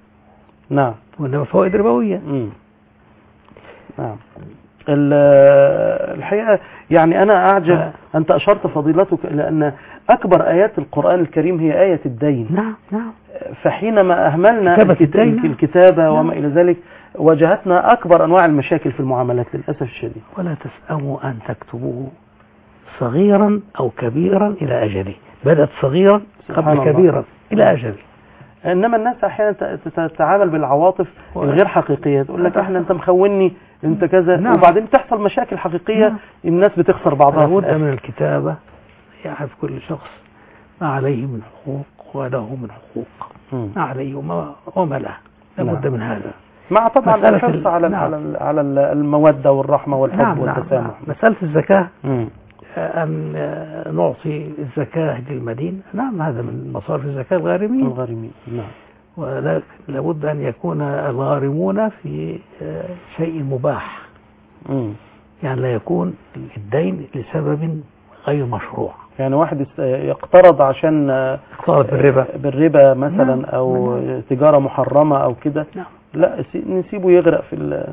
نعم. وإنما فوائد ربوية. مم. نعم. الحقيقة يعني أنا أعجب آه. أنت أشرت فضيلتك إلى أن أكبر آيات القرآن الكريم هي آية الدين. نعم نعم. فحينما أهملنا الدين. الكتابة نعم. وما إلى ذلك واجهتنا أكبر أنواع المشاكل في المعاملات للأسف الشديد. ولا تسأموا أن تكتبوه صغيرا أو كبيرا إلى أجله. بدأت صغيرا قبل كبيرا إلى أجله. إنما الناس أحيانا تتعامل بالعواطف الغير حقيقية، تقول لك إحنا أنت مخوني أنت كذا. نعم. وبعدين تحصل مشاكل حقيقية. نعم. الناس بتخسر بعضها. لابد من الكتابة يعرف كل شخص ما عليه من حقوق وله من حقوق. م. ما عليه وما, وما له. لابد. نعم. من هذا مع طبعا الحرص على نعم. على على المودة والرحمة والحب. نعم. والتسامح. نعم. مسألة الزكاة م. أن نعطي الزكاة للمدين. نعم هذا من مصارف الزكاة الغارمين. الغارمين. نعم. ولكن لابد أن يكون الغارمون في شيء مباح. م. يعني لا يكون الدين لسبب غير مشروع. يعني واحد يقترض عشان يقترض بالربا بالربا مثلا. نعم. أو نعم. تجارة محرمة أو كده. نعم. لا نسيبه يغرق في ال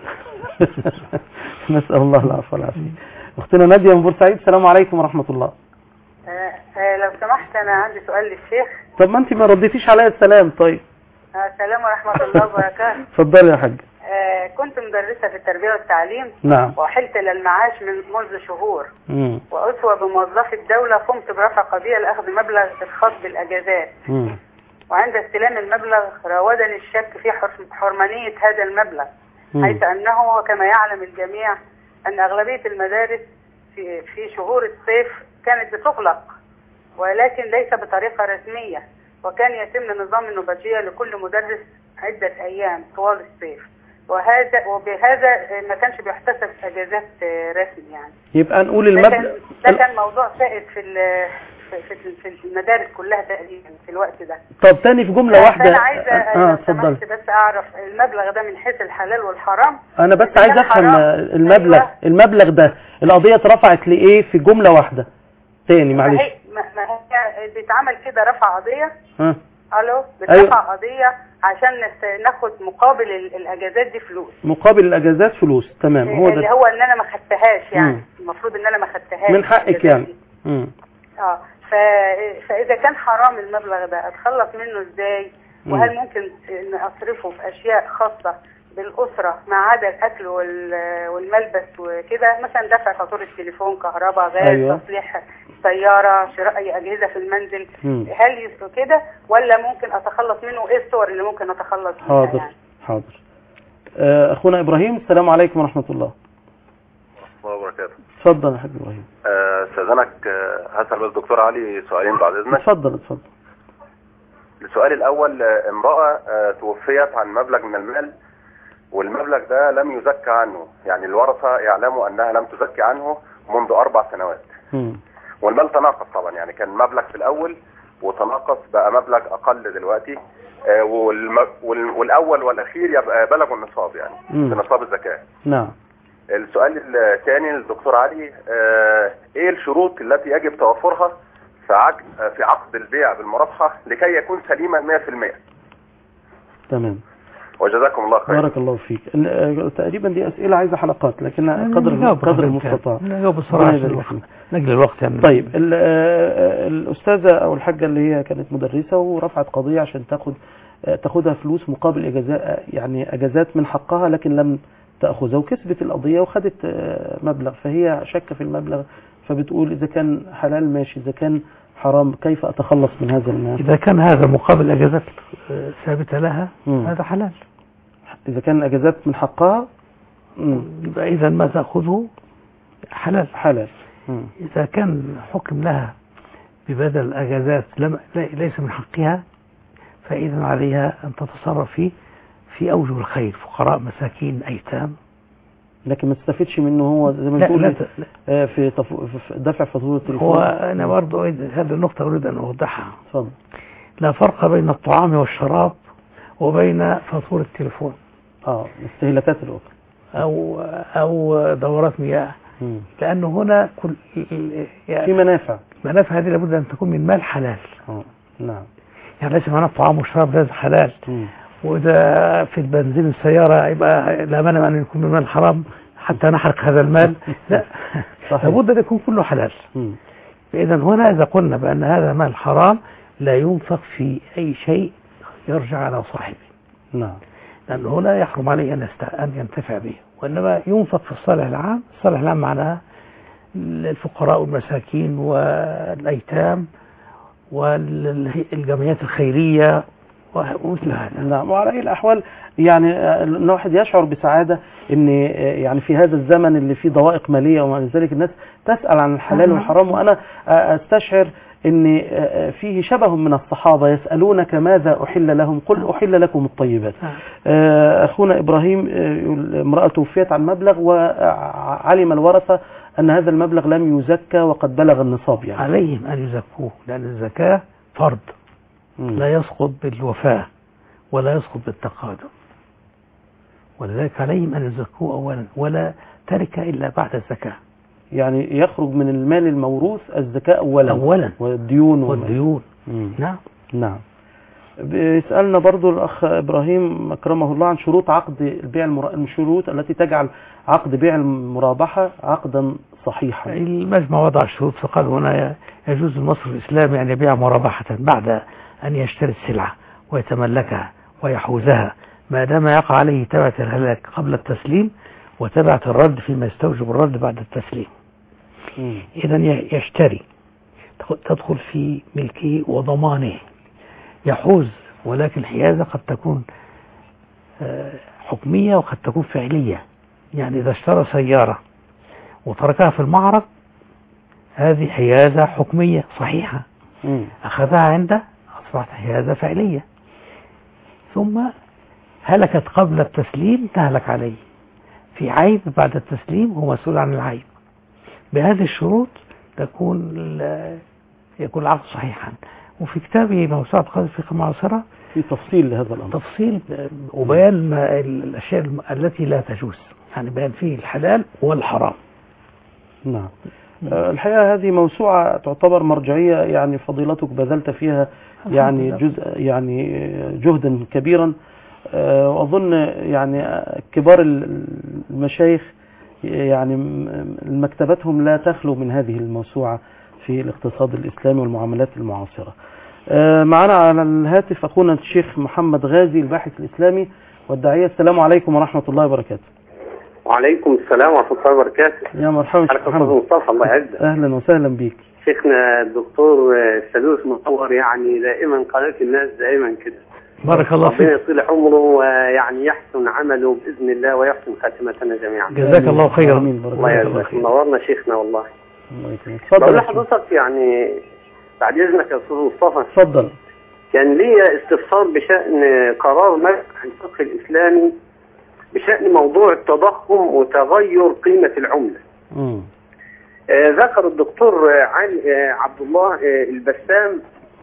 نسأل الله العفو والعافية. اختنا نادية من بورسعيد. السلام عليكم ورحمة الله. آه آه لو سمحت أنا عندي سؤال للشيخ. طب ما أنت ما رديتيش عليا السلام. طيب آه السلام ورحمة الله وبركاته. اتفضلي يا حاج. آه كنت مدرسة في التربية والتعليم. نعم. وحلت للمعاش من منذ شهور. مم. وأسوة بموظفي الدولة قمت برفع قضية لأخذ مبلغ الخاص بالأجازات. مم. وعند استلام المبلغ راودني الشك في حرمانية هذا المبلغ. مم. حيث أنه وكما يعلم الجميع أن أغلبية المدارس في في شهور الصيف كانت بتغلق، ولكن ليس بطريقة رسمية، وكان يتم نظام النبطشية لكل مدرس عدة أيام طوال الصيف، وهذا وبهذا ما كانش بيحتسب أجازات رسمي يعني. يبقى نقول المبلغ ده كان موضوع سائد في في في المدارس كلها تقريبا في الوقت ده. طب تاني في جملة واحدة. أنا عايزة اه اتفضل بس أعرف المبلغ ده من حيث الحلال والحرام. أنا بس عايز أفهم المبلغ. أيوة. المبلغ ده القضية اترفعت لإيه في جملة واحدة تاني معلش. ما هي بيتعمل كده رفع قضية. ها الو بترفع. أيوة. قضية عشان ناخد مقابل الاجازات دي فلوس. مقابل الاجازات فلوس. تمام. هو اللي ده هو ان انا ما خدتهاش يعني. المفروض ان انا ما خدتهاش من حقك يعني. امم اه ف... فاذا كان حرام المبلغ ده اتخلص منه ازاي؟ وهل مم. ممكن اصرفه في اشياء خاصة بالاسرة ما عدا الاكل وال... والملبس وكده، مثلا دفع فاتورة تليفون كهرباء غاز. أيوة. تصليح سيارة، شراء اي اجهزة في المنزل. مم. هل يسوى كده ولا ممكن اتخلص منه؟ ايه الصور اللي ممكن اتخلص منها؟ حاضر يعني؟ حاضر. آه اخونا ابراهيم. السلام عليكم ورحمة الله. الله وبركاته. اتفضل يا حاج ابراهيم. استاذنك أه هسأل بس دكتور علي سؤالين بعد اذنك. اتفضل اتفضل. السؤال الاول، امرأة أه توفيت عن مبلغ من المال والمبلغ ده لم يزكى عنه، يعني الورثة يعلموا انها لم تزكي عنه منذ اربع سنوات. م. والمال تناقص طبعا، يعني كان مبلغ في الاول وتناقص بقى مبلغ اقل دلوقتي، أه والاول والاخير يبقى بلغوا النصاب يعني بنصاب الزكاة. نعم. السؤال الثاني للدكتور علي، اه ايه الشروط التي يجب توفرها في عقد في عقد البيع بالمرابحة لكي يكون سليما مئة في المئة؟ تمام. وجزاكم الله خير. بارك الله فيك. تقريبا دي اسئله عايزه حلقات، لكن قدر قدر المستطاع نجاوب بسرعه نجل الوقت يعني. طيب الاستاذه او الحاجه اللي هي كانت مدرسه ورفعت قضيه عشان تاخد تاخدها فلوس مقابل اجازات، يعني اجازات من حقها، لكن لم تأخذها وكسبت القضية وخدت مبلغ، فهي شك في المبلغ، فبتقول إذا كان حلال ماشي، إذا كان حرام كيف أتخلص من هذا المال؟ إذا كان هذا مقابل أجازات ثابتة لها مم. هذا حلال. إذا كان أجازات من حقها يبقى إذا ما تأخذه حلال. حلال. مم. إذا كان حكم لها ببدل الأجازات لم ليس من حقها، فإذا عليها أن تتصرف فيه في أوجه الخير، فقراء مساكين أيتام، لكن ما تستفدش منه هو زي ما بتقول في دفع فاتورة التليفون. هو أنا برضه هذه النقطة أريد أن أوضحها. اتفضل. لا فرق بين الطعام والشراب وبين فاتورة التليفون. اه استهلاكات الأخرى أو أو دورات مياه. م. لأنه هنا كل يعني في منافع. المنافع هذه لابد أن تكون من مال حلال. اه نعم. يعني ليس معناه الطعام والشراب لازم حلال. م. وإذا في البنزين السيارة يبقى لا مانع أن يكون من المال حرام حتى نحرق هذا المال. لا، لابد أن يكون كله حلال. فإذا هنا إذا قلنا بأن هذا مال حرام لا ينفق في أي شيء يرجع على صاحبه. نعم. لأنه لا يحرم عليه أن أن ينتفع به، وإنما ينفق في الصالح العام. الصالح العام معناها الفقراء والمساكين والأيتام والجمعيات الخيرية ومثل هذا. نعم. وعلى أي الأحوال يعني أن واحد يشعر بسعادة أن يعني في هذا الزمن اللي فيه ضوائق مالية ومع ذلك الناس تسأل عن الحلال والحرام، وأنا أستشعر أن فيه شبه من الصحابة يسألونك ماذا أحل لهم قل أحل لكم الطيبات. أخونا إبراهيم امرأة توفيت عن مبلغ وعلم الورثة أن هذا المبلغ لم يزكى وقد بلغ النصاب، يعني عليهم أن يزكوه، لأن الزكاة فرض م. لا يسقط بالوفاة ولا يسقط بالتقادم، ولذلك عليهم أن يزكوه أولا ولا ترك إلا بعد الزكاة. يعني يخرج من المال الموروث الزكاة أولا أولا والديون والديون. نعم. نعم. بيسألنا برضو الأخ إبراهيم أكرمه الله عن شروط عقد البيع المرا... الشروط التي تجعل عقد بيع المرابحة عقدا صحيحا. المجمع وضع الشروط فقال هنا يجوز المصرف الإسلامي أن يبيع مرابحة بعد أن يشتري السلعة ويتملكها ويحوزها ما دام يقع عليه تبعة الهلاك قبل التسليم وتبعة الرد فيما يستوجب الرد بعد التسليم. إذن يشتري تدخل في ملكه وضمانه، يحوز، ولكن الحيازة قد تكون حكمية وقد تكون فعلية. يعني إذا اشترى سيارة وتركها في المعرض هذه حيازة حكمية صحيحة، أخذها عنده أصبحت حيازة فعلية، ثم هلكت قبل التسليم تهلك عليه، في عيب بعد التسليم هو مسؤول عن العيب. بهذه الشروط تكون يكون العقد صحيحا. وفي كتابي موسوعة قواعد الفقه المعاصرة في تفصيل لهذا الأمر، تفصيل وبيان الأشياء التي لا تجوز، يعني بيان فيه الحلال والحرام. نعم. الحقيقة هذه موسوعة تعتبر مرجعية، يعني فضيلتك بذلت فيها يعني جزء يعني جهدا كبيرا، وأظن يعني كبار المشايخ يعني مكتبتهم لا تخلو من هذه الموسوعة في الاقتصاد الإسلامي والمعاملات المعاصرة. معنا على الهاتف أخونا الشيخ محمد غازي الباحث الإسلامي والداعية. السلام عليكم ورحمة الله وبركاته. وعليكم السلام ورحمة الله وبركاته. يا مرحبا شيخ محمد. مصطفى الله يعزك. أهلا وسهلا بك. شيخنا الدكتور السلوس منور، يعني دائما قناة الناس دائما كده. بارك الله فيك. ربنا يطيل عمره ويعني يحسن عمله بإذن الله ويحسن خاتمتنا جميعا. جزاك الله خيرا. الله يعزك. منورنا شيخنا والله. الله يكرمك. اتفضل. بقول لحضرتك يعني بعد إذنك يا أستاذ مصطفى. اتفضل. كان لي استفسار بشأن قرار مجلس الفقه الإسلامي بشأن موضوع التضخم وتغير قيمة العملة. امم آه ذكر الدكتور علي آه عبد الله آه البسام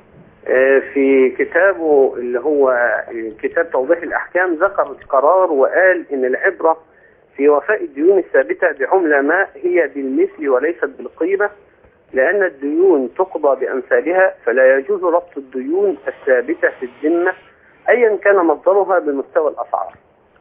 آه في كتابه اللي هو كتاب توضيح الأحكام، ذكر القرار وقال إن العبرة في وفاء الديون الثابتة بعملة ما هي بالمثل وليست بالقيمة، لأن الديون تقضى بأمثالها، فلا يجوز ربط الديون الثابتة في الذمة أيا كان مصدرها بمستوى الأسعار.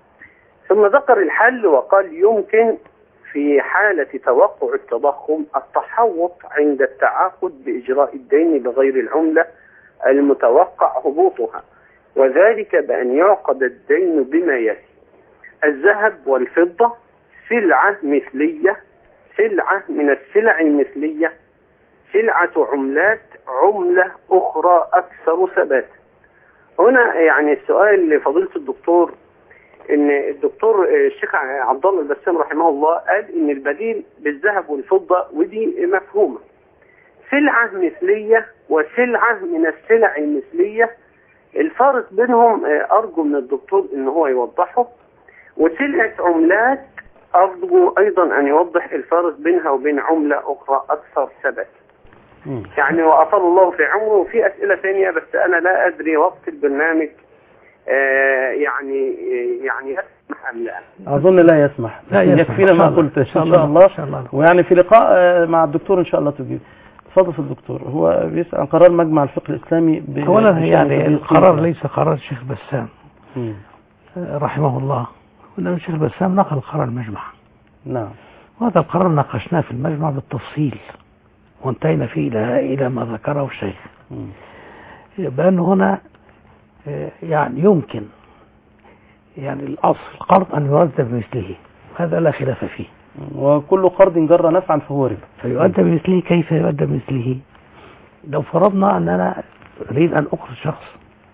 ثم ذكر الحل وقال يمكن في حالة توقع التضخم التحوط عند التعاقد بإجراء الدين بغير العملة المتوقع هبوطها، وذلك بأن يعقد الدين بما يلي: الذهب والفضة سلعة مثلية، سلعة من السلع المثلية، سلعة عملات، عملة أخرى أكثر ثباتا. هنا يعني السؤال لفضيلة الدكتور، ان الدكتور الشيخ عبد الله البسام رحمه الله قال ان البديل بالذهب والفضة، ودي مفهومة. سلعة مثلية وسلعة من السلع المثلية، الفارق بينهم ارجو من الدكتور ان هو يوضحه. وسلعة عملات ارجو ايضا ان يوضح الفارق بينها وبين عملة اخرى اكثر ثبات. يعني واطال الله في عمره. وفي اسئلة ثانية بس انا لا ادري وقت البرنامج آه يعني يعني يسمح أم لا؟ أظن لا يسمح. لا يكفينا ما قلت إن شاء الله. الله. الله. ويعني في لقاء مع الدكتور إن شاء الله تجيب. تفضل الدكتور. هو بيسأل عن قرار مجمع الفقه الإسلامي. أولا يعني القرار ليس قرار الشيخ بسام، رحمه الله وأن الشيخ البسام نقل قرار المجمع. نعم. وهذا القرار ناقشناه في المجمع بالتفصيل وانتهينا فيه إلى إلى ما ذكره الشيخ، بأن هنا يعني يمكن يعني الأصل القرض أن يؤدى بمثله، هذا لا خلاف فيه، وكل قرض جر نفعا فهو ربا. فيؤدى بمثله. كيف يؤدى بمثله؟ لو فرضنا أن أنا أريد أن أقرض شخص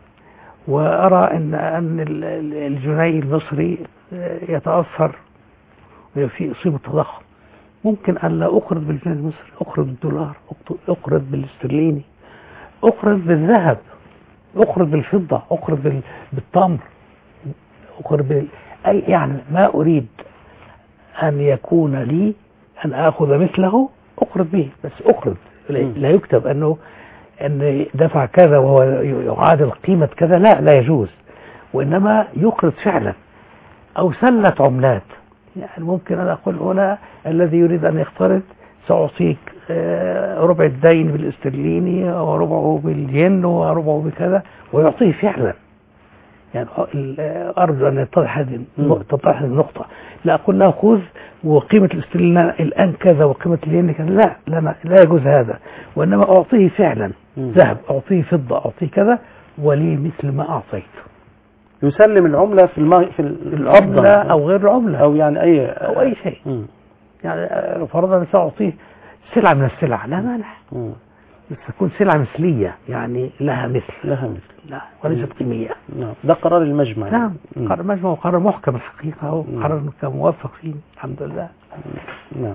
وأرى أن أن الجنيه المصري يتأثر وفي إصابة تضخم، ممكن أن لا أقرض بالجنيه المصري، أقرض بالدولار، أقرض بالاسترليني، أقرض بالذهب، أقرض بالفضة، أقرض بالتمر، أقرض بال... أي يعني ما أريد أن يكون لي أن أخذ مثله أقرض به، بس أقرض لا يكتب أنه أن دفع كذا وهو يعادل قيمة كذا، لا لا يجوز، وإنما يقرض فعلا. أو سلة عملات، يعني ممكن أن أقول هنا الذي يريد أن يقترض سأعطيك ربع الدين بالاسترليني وربعه بالين وربعه بكذا، ويعطيه فعلا. يعني أرجو أن يتضح هذه تتضح النقطة. لا أقول له خذ وقيمة الاسترليني الآن كذا وقيمة الين كذا، لا لا لا يجوز هذا، وإنما أعطيه فعلا ذهب، أعطيه فضة، أعطيه كذا، ولي مثل ما أعطيت. يسلم العملة في المغ... في العملة أو غير العملة أو يعني أي أو أي شيء. م. يعني لو فرضنا سأعطيه سلعة من السلع لا مانع، بس تكون سلعة مثلية، يعني لها مثل لها مثل لا وليست قيمية. نعم. ده قرار المجمع. نعم يعني. قرار المجمع وقرار محكم الحقيقة، وقرار موفق فيه الحمد لله. نعم.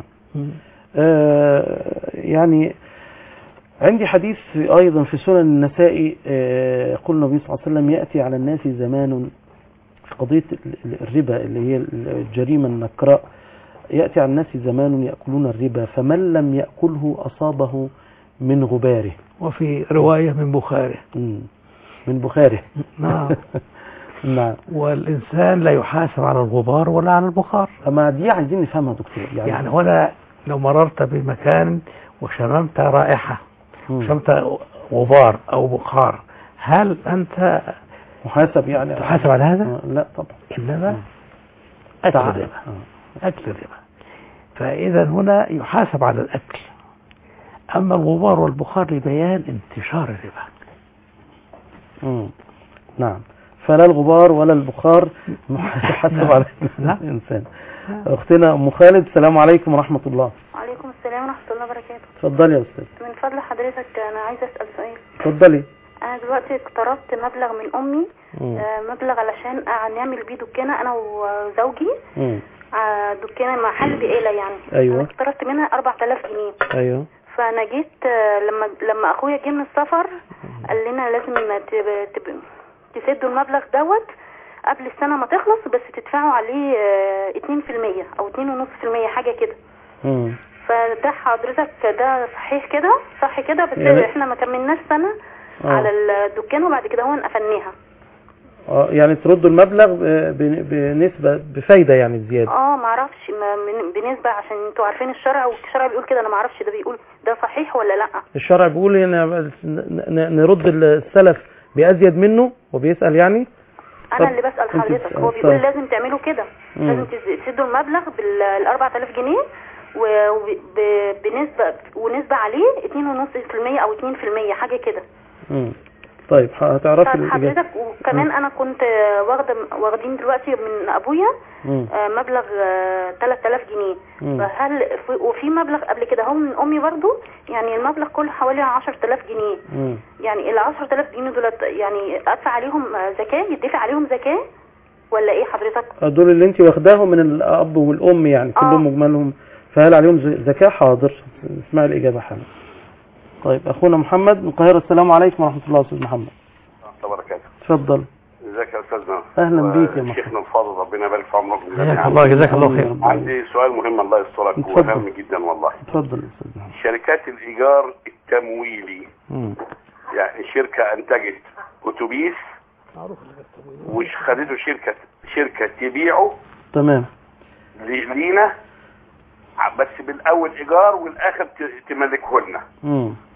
آه يعني عندي حديث أيضا في سنن النسائي، يقول النبي صلى الله عليه وسلم: يأتي على الناس زمان في قضية الربا اللي هي الجريمة النكراء، يأتي على الناس زمان يأكلون الربا فمن لم يأكله أصابه من غباره، وفي رواية من بخاره. من بخاره. نعم. نعم. والإنسان لا يحاسب على الغبار ولا على البخار. أما دي عايزين نفهمها دكتور. يعني, يعني هنا لو مررت بمكان وشممت رائحة، شممت غبار أو بخار، هل أنت محاسب يعني تحاسب على هذا؟ لا طبعا. إنما أكل الربا، أكل الربا. فإذا هنا يحاسب على الأكل، أما الغبار والبخار لبيان انتشار الربا. امم نعم. فلا الغبار ولا البخار يحاسب على الإنسان. أختنا أم خالد، السلام عليكم ورحمة الله. وعليكم السلام ورحمة الله وبركاته. اتفضلي يا أستاذ. من فضل حضرتك أنا عايزة أسأل سؤال. اتفضلي. أنا دلوقتي اقترضت مبلغ من أمي، آه مبلغ علشان نعمل بيه دكانة أنا وزوجي، آه دكانة محل بقالة يعني. أيوة. أنا اقترضت منها أربعة آلاف جنيه. أيوة. فأنا جيت آه لما لما أخويا جه من السفر قال لنا لازم تب... تب... تسدوا المبلغ دوت قبل السنة ما تخلص، بس تدفعوا عليه اه اتنين في المية أو اتنين ونص في المية حاجة كده. فده حضرتك ده صحيح كده؟ صح كده؟ بس يعني احنا ما كملناش سنة أوه. على الدكان وبعد كده هو قفلناها. اه يعني تردوا المبلغ بنسبة بفايدة يعني زيادة. اه ما اعرفش بنسبة، عشان انتوا عارفين الشرع والشرع بيقول كده، انا ما اعرفش ده بيقول ده صحيح ولا لا. الشرع بيقول ان نرد السلف بأزيد منه وبيسأل يعني. انا اللي بسأل حضرتك، هو بيقول لازم تعملوا كده، لازم تسدوا المبلغ بال أربعة آلاف جنيه وبنسبة ونسبة عليه اتنين ونص في المية او اتنين في المية حاجة كده. امم طيب هتعرفي الإجابة. حضرتك وكمان انا كنت واخده واخدين دلوقتي من ابويا مبلغ تلات آلاف جنيه، فهل وفي مبلغ قبل كده هو من امي برضو، يعني المبلغ كله حوالي عشرة آلاف جنيه. مم. يعني ال عشرة آلاف جنيه دول يعني ادفع عليهم زكاة، يدفع عليهم زكاة ولا ايه حضرتك؟ دول اللي انت واخداهم من الاب والام يعني كلهم مجملهم، فهل عليهم زكاة؟ حاضر، اسمعي الإجابة حالا. طيب أخونا محمد من القاهرة، السلام عليكم ورحمة الله. أستاذ محمد. ورحمة الله وبركاته. اتفضل. ازيك يا أستاذنا؟ أهلا بيك يا محمد. شيخنا الفاضل، ربنا يبارك في عمرك. جزاك الله جزاك الله خير. عندي سؤال مهم الله يسترك ومهم جدا والله. اتفضل يا أستاذ محمد. شركات الإيجار التمويلي، مم. يعني شركة أنتجت أتوبيس وش خدته شركة شركة تبيعه تمام لينا، بس بالأول إيجار والآخر تملكه لنا.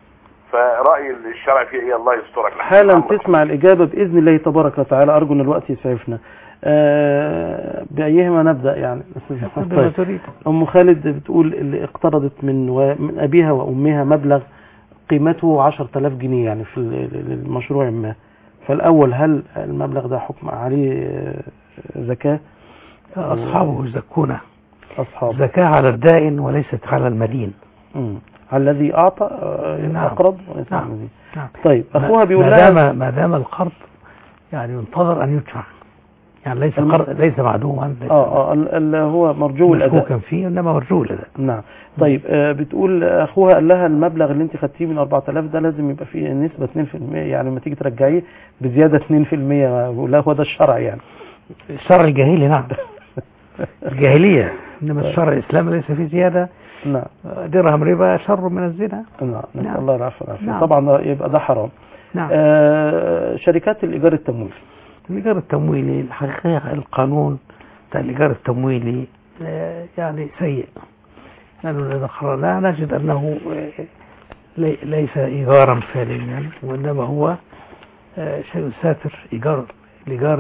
فرأي الشرع فيه ايه؟ الله يسترك. حالا تسمع الإجابة بإذن الله تبارك وتعالى. أرجو أن الوقت يسعفنا. أه بأيهما نبدأ يعني؟ طيب. أم خالد بتقول اللي اقترضت من, و... من أبيها وأمها مبلغ قيمته عشرة آلاف جنيه يعني في المشروع ما، فالأول هل المبلغ ده حكم عليه زكاة؟ أصحابه يزكونه أصحابه زكاة على الدائن وليست على المدين. امم على الذي أعطى نعم. أقرض وليس نعم. المدين. نعم. طيب أخوها بيقول ما لها دام ما دام القرض يعني ينتظر أن يدفع، يعني ليس الم... قرض ليس معدوما، اه اه اللي هو مرجو الأداء كان فيه إنما مرجو الأداء. نعم. طيب آه بتقول أخوها قال لها المبلغ اللي أنت خدتيه من أربعة آلاف ده لازم يبقى فيه نسبة اثنين في المئة، يعني لما تيجي ترجعيه بزيادة اثنين في المئة، ولا هو ده الشرع يعني؟ الشرع الجاهلي نعم. الجاهلية، إنما الشرع الإسلامي ليس فيه زيادة. نعم. درهم ربا شر من الزنا. نعم. نسأل نعم. الله العافية والعافية. نعم. طبعا يبقى ده حرام. نعم. آه شركات الإيجار التمويلي. الإيجار التمويلي الحقيقة القانون بتاع الإيجار التمويلي آه يعني سيء، لأنه إذا قرأناه نجد أنه آه لي ليس إيجارا فعليا، وإنما هو آه شيء ساتر. إيجار الإيجار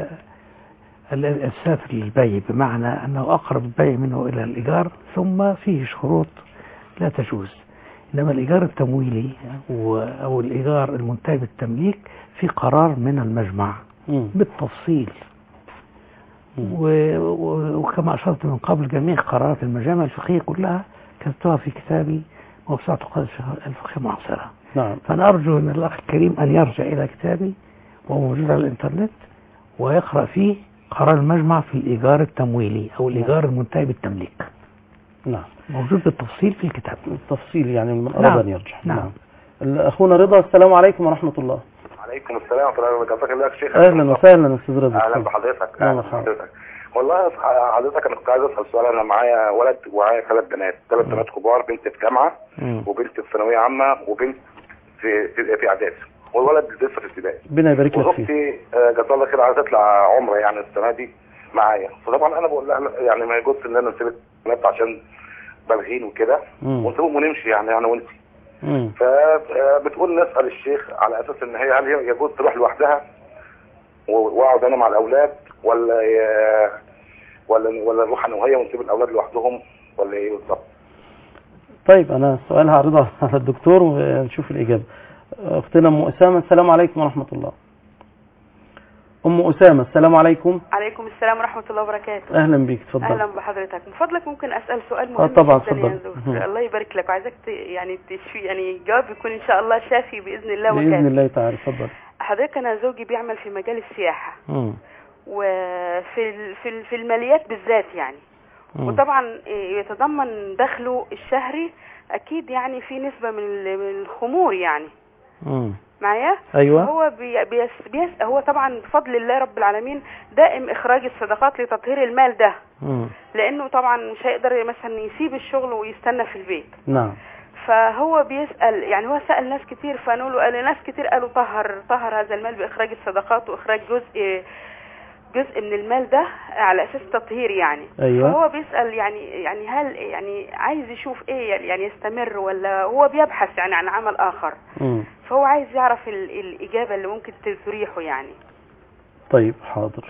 الساتر للبيع، بمعنى أنه أقرب البيع منه إلى الإيجار، ثم فيه شروط لا تجوز. إنما الإيجار التمويلي أو الإيجار المنتهي بالتمليك في قرار من المجمع م. بالتفصيل، وكما أشرت من قبل جميع قرارات المجامع الفقهية كلها كتبتها في كتابي موسوعة قواعد الفقه المعاصرة. نعم. فأنا أرجو من الأخ الكريم أن يرجع إلى كتابي وهو موجود على الإنترنت ويقرأ فيه قرار المجمع في الإيجار التمويلي أو الإيجار المنتهي بالتمليك. نعم. موجود بالتفصيل في الكتاب. التفصيل يعني من أراد نعم. أن يرجع. نعم. نعم. أخونا رضا، السلام عليكم ورحمة الله. عليكم السلام ورحمة الله وبركاته. الله يا شيخ. أهلا وسهلا أستاذ رضا. أهلا بحضرتك. أهلا بحضرتك. والله حضرتك أنا كنت عايز أسأل سؤال. أنا معايا ولد ومعايا ثلاث بنات، ثلاث بنات كبار، بنت في جامعة وبنت في ثانوية عامة وبنت في في, في إعدادي، والولد لسه في ابتدائي. ربنا يبارك لك فيه. وأختي جزاها الله خير عايزة تطلع عمرة يعني السنة دي معايا، فطبعا أنا بقول لها يعني ما يجوزش إن أنا نسيب البنات عشان بالغين وكده ونسيبهم ونمشي يعني أنا وأنتي. فبتقول نسأل الشيخ على أساس إن هي هل هي يجوز تروح لوحدها واقعد أنا مع الأولاد، ولا ولا ولا نروح أنا وهي ونسيب الأولاد لوحدهم، ولا إيه بالظبط؟ طيب أنا سؤال هعرضه على الدكتور ونشوف الإجابة. أختنا أم أسامة، السلام عليكم ورحمة الله. أم أسامة، السلام عليكم. عليكم السلام ورحمة الله وبركاته. أهلا بيك، تفضل. أهلا بحضرتك. من فضلك ممكن أسأل سؤال مهم؟ آه طبعا جدا تفضل. يا الله يبارك لك، وعايزك يعني تشفي يعني جواب يكون إن شاء الله شافي بإذن الله وكافي. بإذن الله تعالى. تفضل. حضرتك أنا زوجي بيعمل في مجال السياحة مم. وفي في في الماليات بالذات يعني. مم. وطبعا يتضمن دخله الشهري أكيد يعني في نسبة من الخمور يعني. مم. معايا؟ أيوة. هو بي بيس بيس هو طبعا بفضل الله رب العالمين دائم إخراج الصدقات لتطهير المال ده. مم. لأنه طبعا مش هيقدر مثلا يسيب الشغل ويستنى في البيت. نعم. فهو بيسأل يعني هو سأل ناس كتير، فنقولوا قال ناس كتير قالوا طهر طهر هذا المال بإخراج الصدقات وإخراج جزء جزء من المال ده على أساس تطهير يعني. أيوة. فهو بيسأل يعني يعني هل يعني عايز يشوف إيه يعني يستمر ولا هو بيبحث يعني عن عمل آخر. مم. فهو عايز يعرف الإجابة اللي ممكن تريحه يعني. طيب حاضر.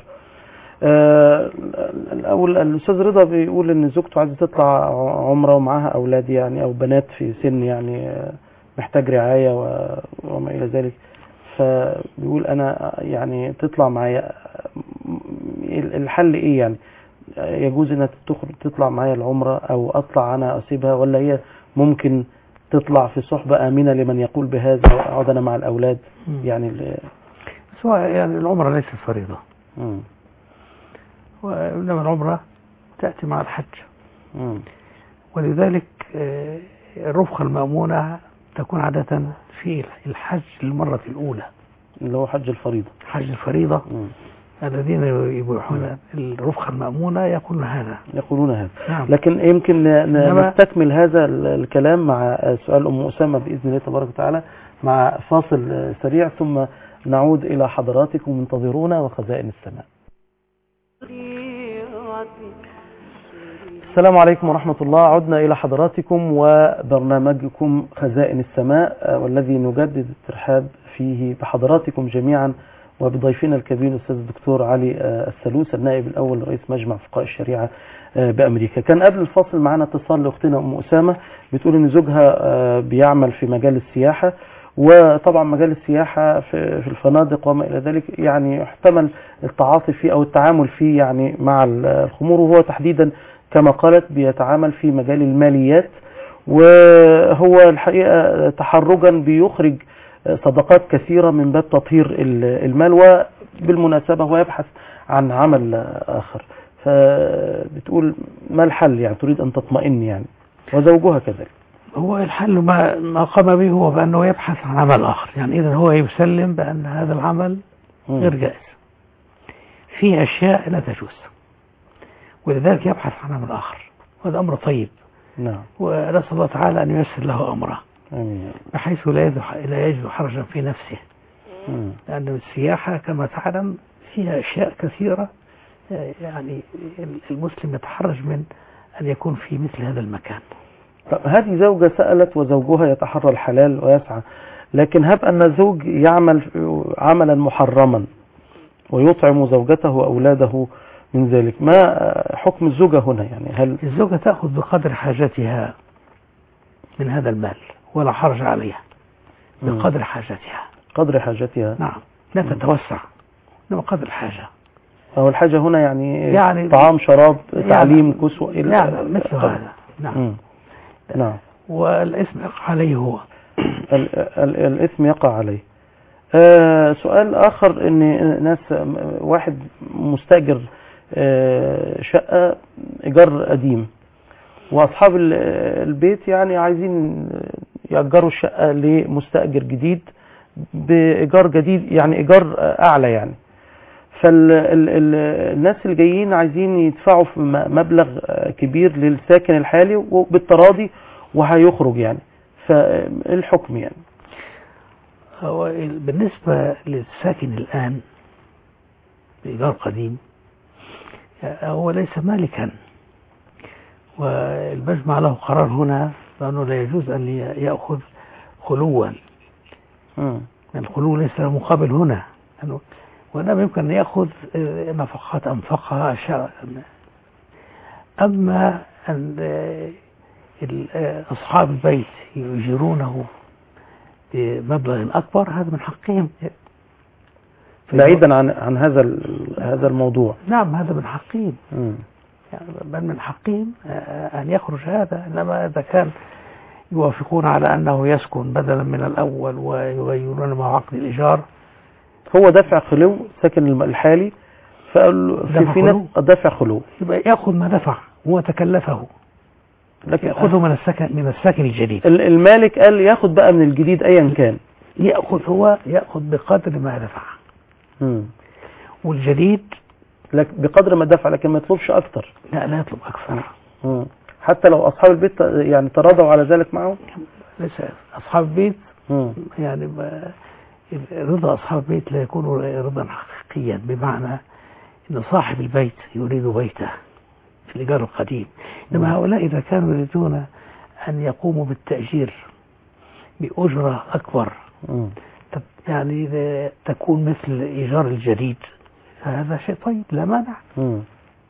آه الأول الأستاذ رضا بيقول إن زوجته عايزة تطلع عمرة ومعاها أولاد يعني أو بنات في سن يعني محتاج رعاية وما إلى ذلك، فبيقول أنا يعني تطلع معايا، الحل إيه يعني؟ يجوز إنها تخرج تطلع معايا العمرة أو أطلع أنا أسيبها، ولا هي ممكن تطلع في صحبة آمنة لمن يقول بهذا وأقعد أنا مع الأولاد؟ مم. يعني سواء يعني العمرة ليست فريضة، مم. وإنما العمرة تأتي مع الحج. مم. ولذلك الرفقة المأمونة تكون عادة في الحج للمرة الأولى اللي هو حج الفريضة. حج الفريضة. مم. الذين يبيحون الرفقة المأمونة يقولون هذا يقولون هذا. نعم. لكن يمكن نستكمل هذا الكلام مع سؤال أم أسامة بإذن الله تبارك وتعالى مع فاصل سريع، ثم نعود إلى حضراتكم. انتظرونا وخزائن السماء. السلام عليكم ورحمة الله. عدنا إلى حضراتكم وبرنامجكم خزائن السماء، والذي نجدد الترحاب فيه بحضراتكم جميعا وبضيفنا الكبير الأستاذ الدكتور علي السلوس، النائب الأول لرئيس مجمع فقهاء الشريعة بأمريكا. كان قبل الفاصل معنا اتصال لأختنا أم أسامة بتقول إن زوجها بيعمل في مجال السياحة، وطبعا مجال السياحة في الفنادق وما إلى ذلك يعني يحتمل التعاطي فيه أو التعامل فيه يعني مع الخمور، وهو تحديدا كما قالت بيتعامل في مجال الماليات، وهو الحقيقة تحرجا بيخرج صدقات كثيرة من باب تطهير المال، وبالمناسبة هو يبحث عن عمل آخر. فبتقول ما الحل؟ يعني تريد أن تطمئن يعني، وزوجها كذلك. هو الحل ما, ما قام به هو بأنه يبحث عن عمل آخر، يعني إذا هو يسلم بأن هذا العمل غير جائز، فيه أشياء لا تجوز، ولذلك يبحث عن عمل آخر، وهذا أمر طيب. نعم. ونسأل الله تعالى أن ييسر له أمره. آمين. بحيث لا يجد حرجا في نفسه. مم. لأن السياحة كما تعلم فيها أشياء كثيرة، يعني المسلم يتحرج من أن يكون في مثل هذا المكان. طب هذه زوجة سألت وزوجها يتحرى الحلال ويسعى، لكن هب أن الزوج يعمل عملا محرما ويطعم زوجته وأولاده من ذلك، ما حكم الزوجة هنا؟ يعني هل الزوجة تأخذ بقدر حاجتها من هذا المال ولا حرج عليها، بقدر حاجتها. قدر حاجتها. نعم، لا تتوسع، إنما قدر الحاجة. أو الحاجة هنا يعني, يعني طعام شراب تعليم يعني كسوة إلى يعني مثل هذا. نعم. مم. نعم. والإثم يقع عليه هو. ال ال الإثم يقع عليه. آه سؤال آخر، إن ناس واحد مستأجر آه شقة إيجار قديم، وأصحاب البيت يعني عايزين يأجروا الشقة لمستأجر جديد بإيجار جديد، يعني إيجار أعلى يعني. فالناس اللي جايين عايزين يدفعوا في مبلغ كبير للساكن الحالي وبالتراضي وهيخرج يعني، فالحكم يعني. هو بالنسبة للساكن الآن بإيجار قديم هو ليس مالكا، والمجمع له قرار هنا بأنه لا يجوز أن يأخذ خلوا، الخلو ليس له مقابل هنا، وإنما يمكن أن يأخذ نفقات أنفقها أشياء. أما أن أصحاب البيت يؤجرونه بمبلغ أكبر هذا من حقهم، بعيدا عن عن هذا هذا الموضوع. نعم، هذا من حقهم، يعني بل من حقهم أن يخرج هذا. إنما إذا كان يوافقون على أنه يسكن بدلا من الأول ويغيرون مع عقد الإيجار، هو دفع خلو سكن الحالي، فقال في, في ناس دفع خلو، يبقى يأخذ ما دفع هو تكلفه، لكن يأخذه من السكن من السكن الجديد. المالك قال يأخذ بقى من الجديد أيا كان، يأخذ هو يأخذ بقدر ما دفع. مم. والجديد لك بقدر ما دفع، لكن ما يطلبش أكثر. لا لا يطلب أكثر. مم. حتى لو أصحاب البيت يعني تراضوا على ذلك معه. ليس أصحاب البيت مم. يعني رضا أصحاب البيت لا يكون رضا حقيقيا، بمعنى أن صاحب البيت يريد بيته في الإيجار القديم، إنما هؤلاء إذا كانوا يريدون أن يقوموا بالتأجير بأجرة أكبر مم. يعني تكون مثل الإيجار الجديد، فهذا شيء طيب لا مانع. مم.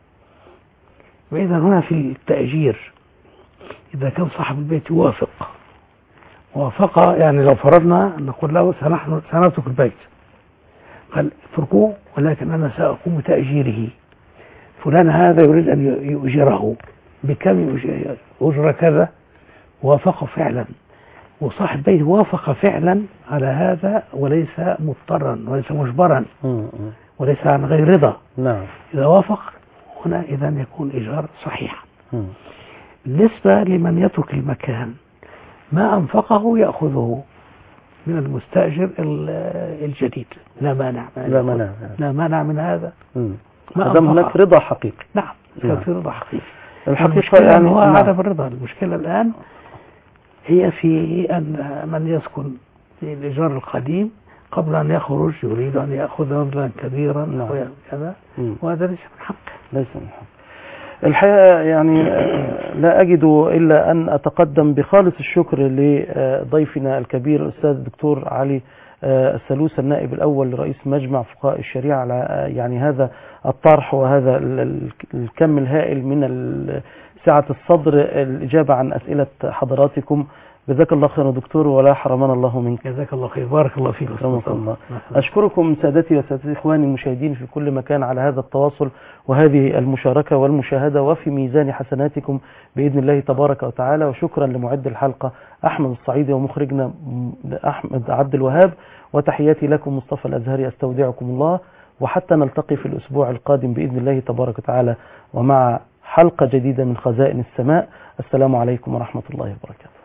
وإذا هنا في التأجير إذا كان صاحب البيت يوافق موافقة، يعني لو فرضنا نقول له سنحن سنترك البيت، قال اتركوه ولكن أنا سأقوم بتأجيره، فلان هذا يريد أن يؤجره بكم أجرة كذا، وافق فعلا، وصاحب البيت وافق فعلا على هذا وليس مضطرا وليس مجبرا وليس عن غير رضا. نعم. إذا وافق هنا إذا يكون إيجار صحيح. بالنسبة لمن يترك المكان ما أنفقه يأخذه من المستأجر الجديد، لا مانع لا مانع لا مانع من هذا. ما دام هناك رضا حقيقي. نعم، كان في رضا حقيقي. الحقيقة يعني هو عدم الرضا. المشكلة الآن هي في أن من يسكن في الإيجار القديم قبل أن يخرج يريد أن يأخذ مبلغا كبيرا وكذا، وهذا ليس من حقه. ليس من حقه. الحقيقة يعني لا أجد إلا أن أتقدم بخالص الشكر لضيفنا الكبير الأستاذ الدكتور علي السلوس النائب الأول لرئيس مجمع فقهاء الشريعة على يعني هذا الطرح وهذا الكم الهائل من سعة الصدر الإجابة عن أسئلة حضراتكم. جزاك الله خير دكتور ولا حرمنا الله منك. جزاك الله خير، بارك الله فيك. الله. أشكركم سادتي وسادتي إخواني المشاهدين في كل مكان على هذا التواصل وهذه المشاركة والمشاهدة، وفي ميزان حسناتكم بإذن الله تبارك وتعالى. وشكرا لمعد الحلقة أحمد الصعيدي ومخرجنا أحمد عبد الوهاب، وتحياتي لكم مصطفى الأزهري، أستودعكم الله وحتى نلتقي في الأسبوع القادم بإذن الله تبارك وتعالى ومع حلقة جديدة من خزائن السماء. السلام عليكم ورحمة الله وبركاته.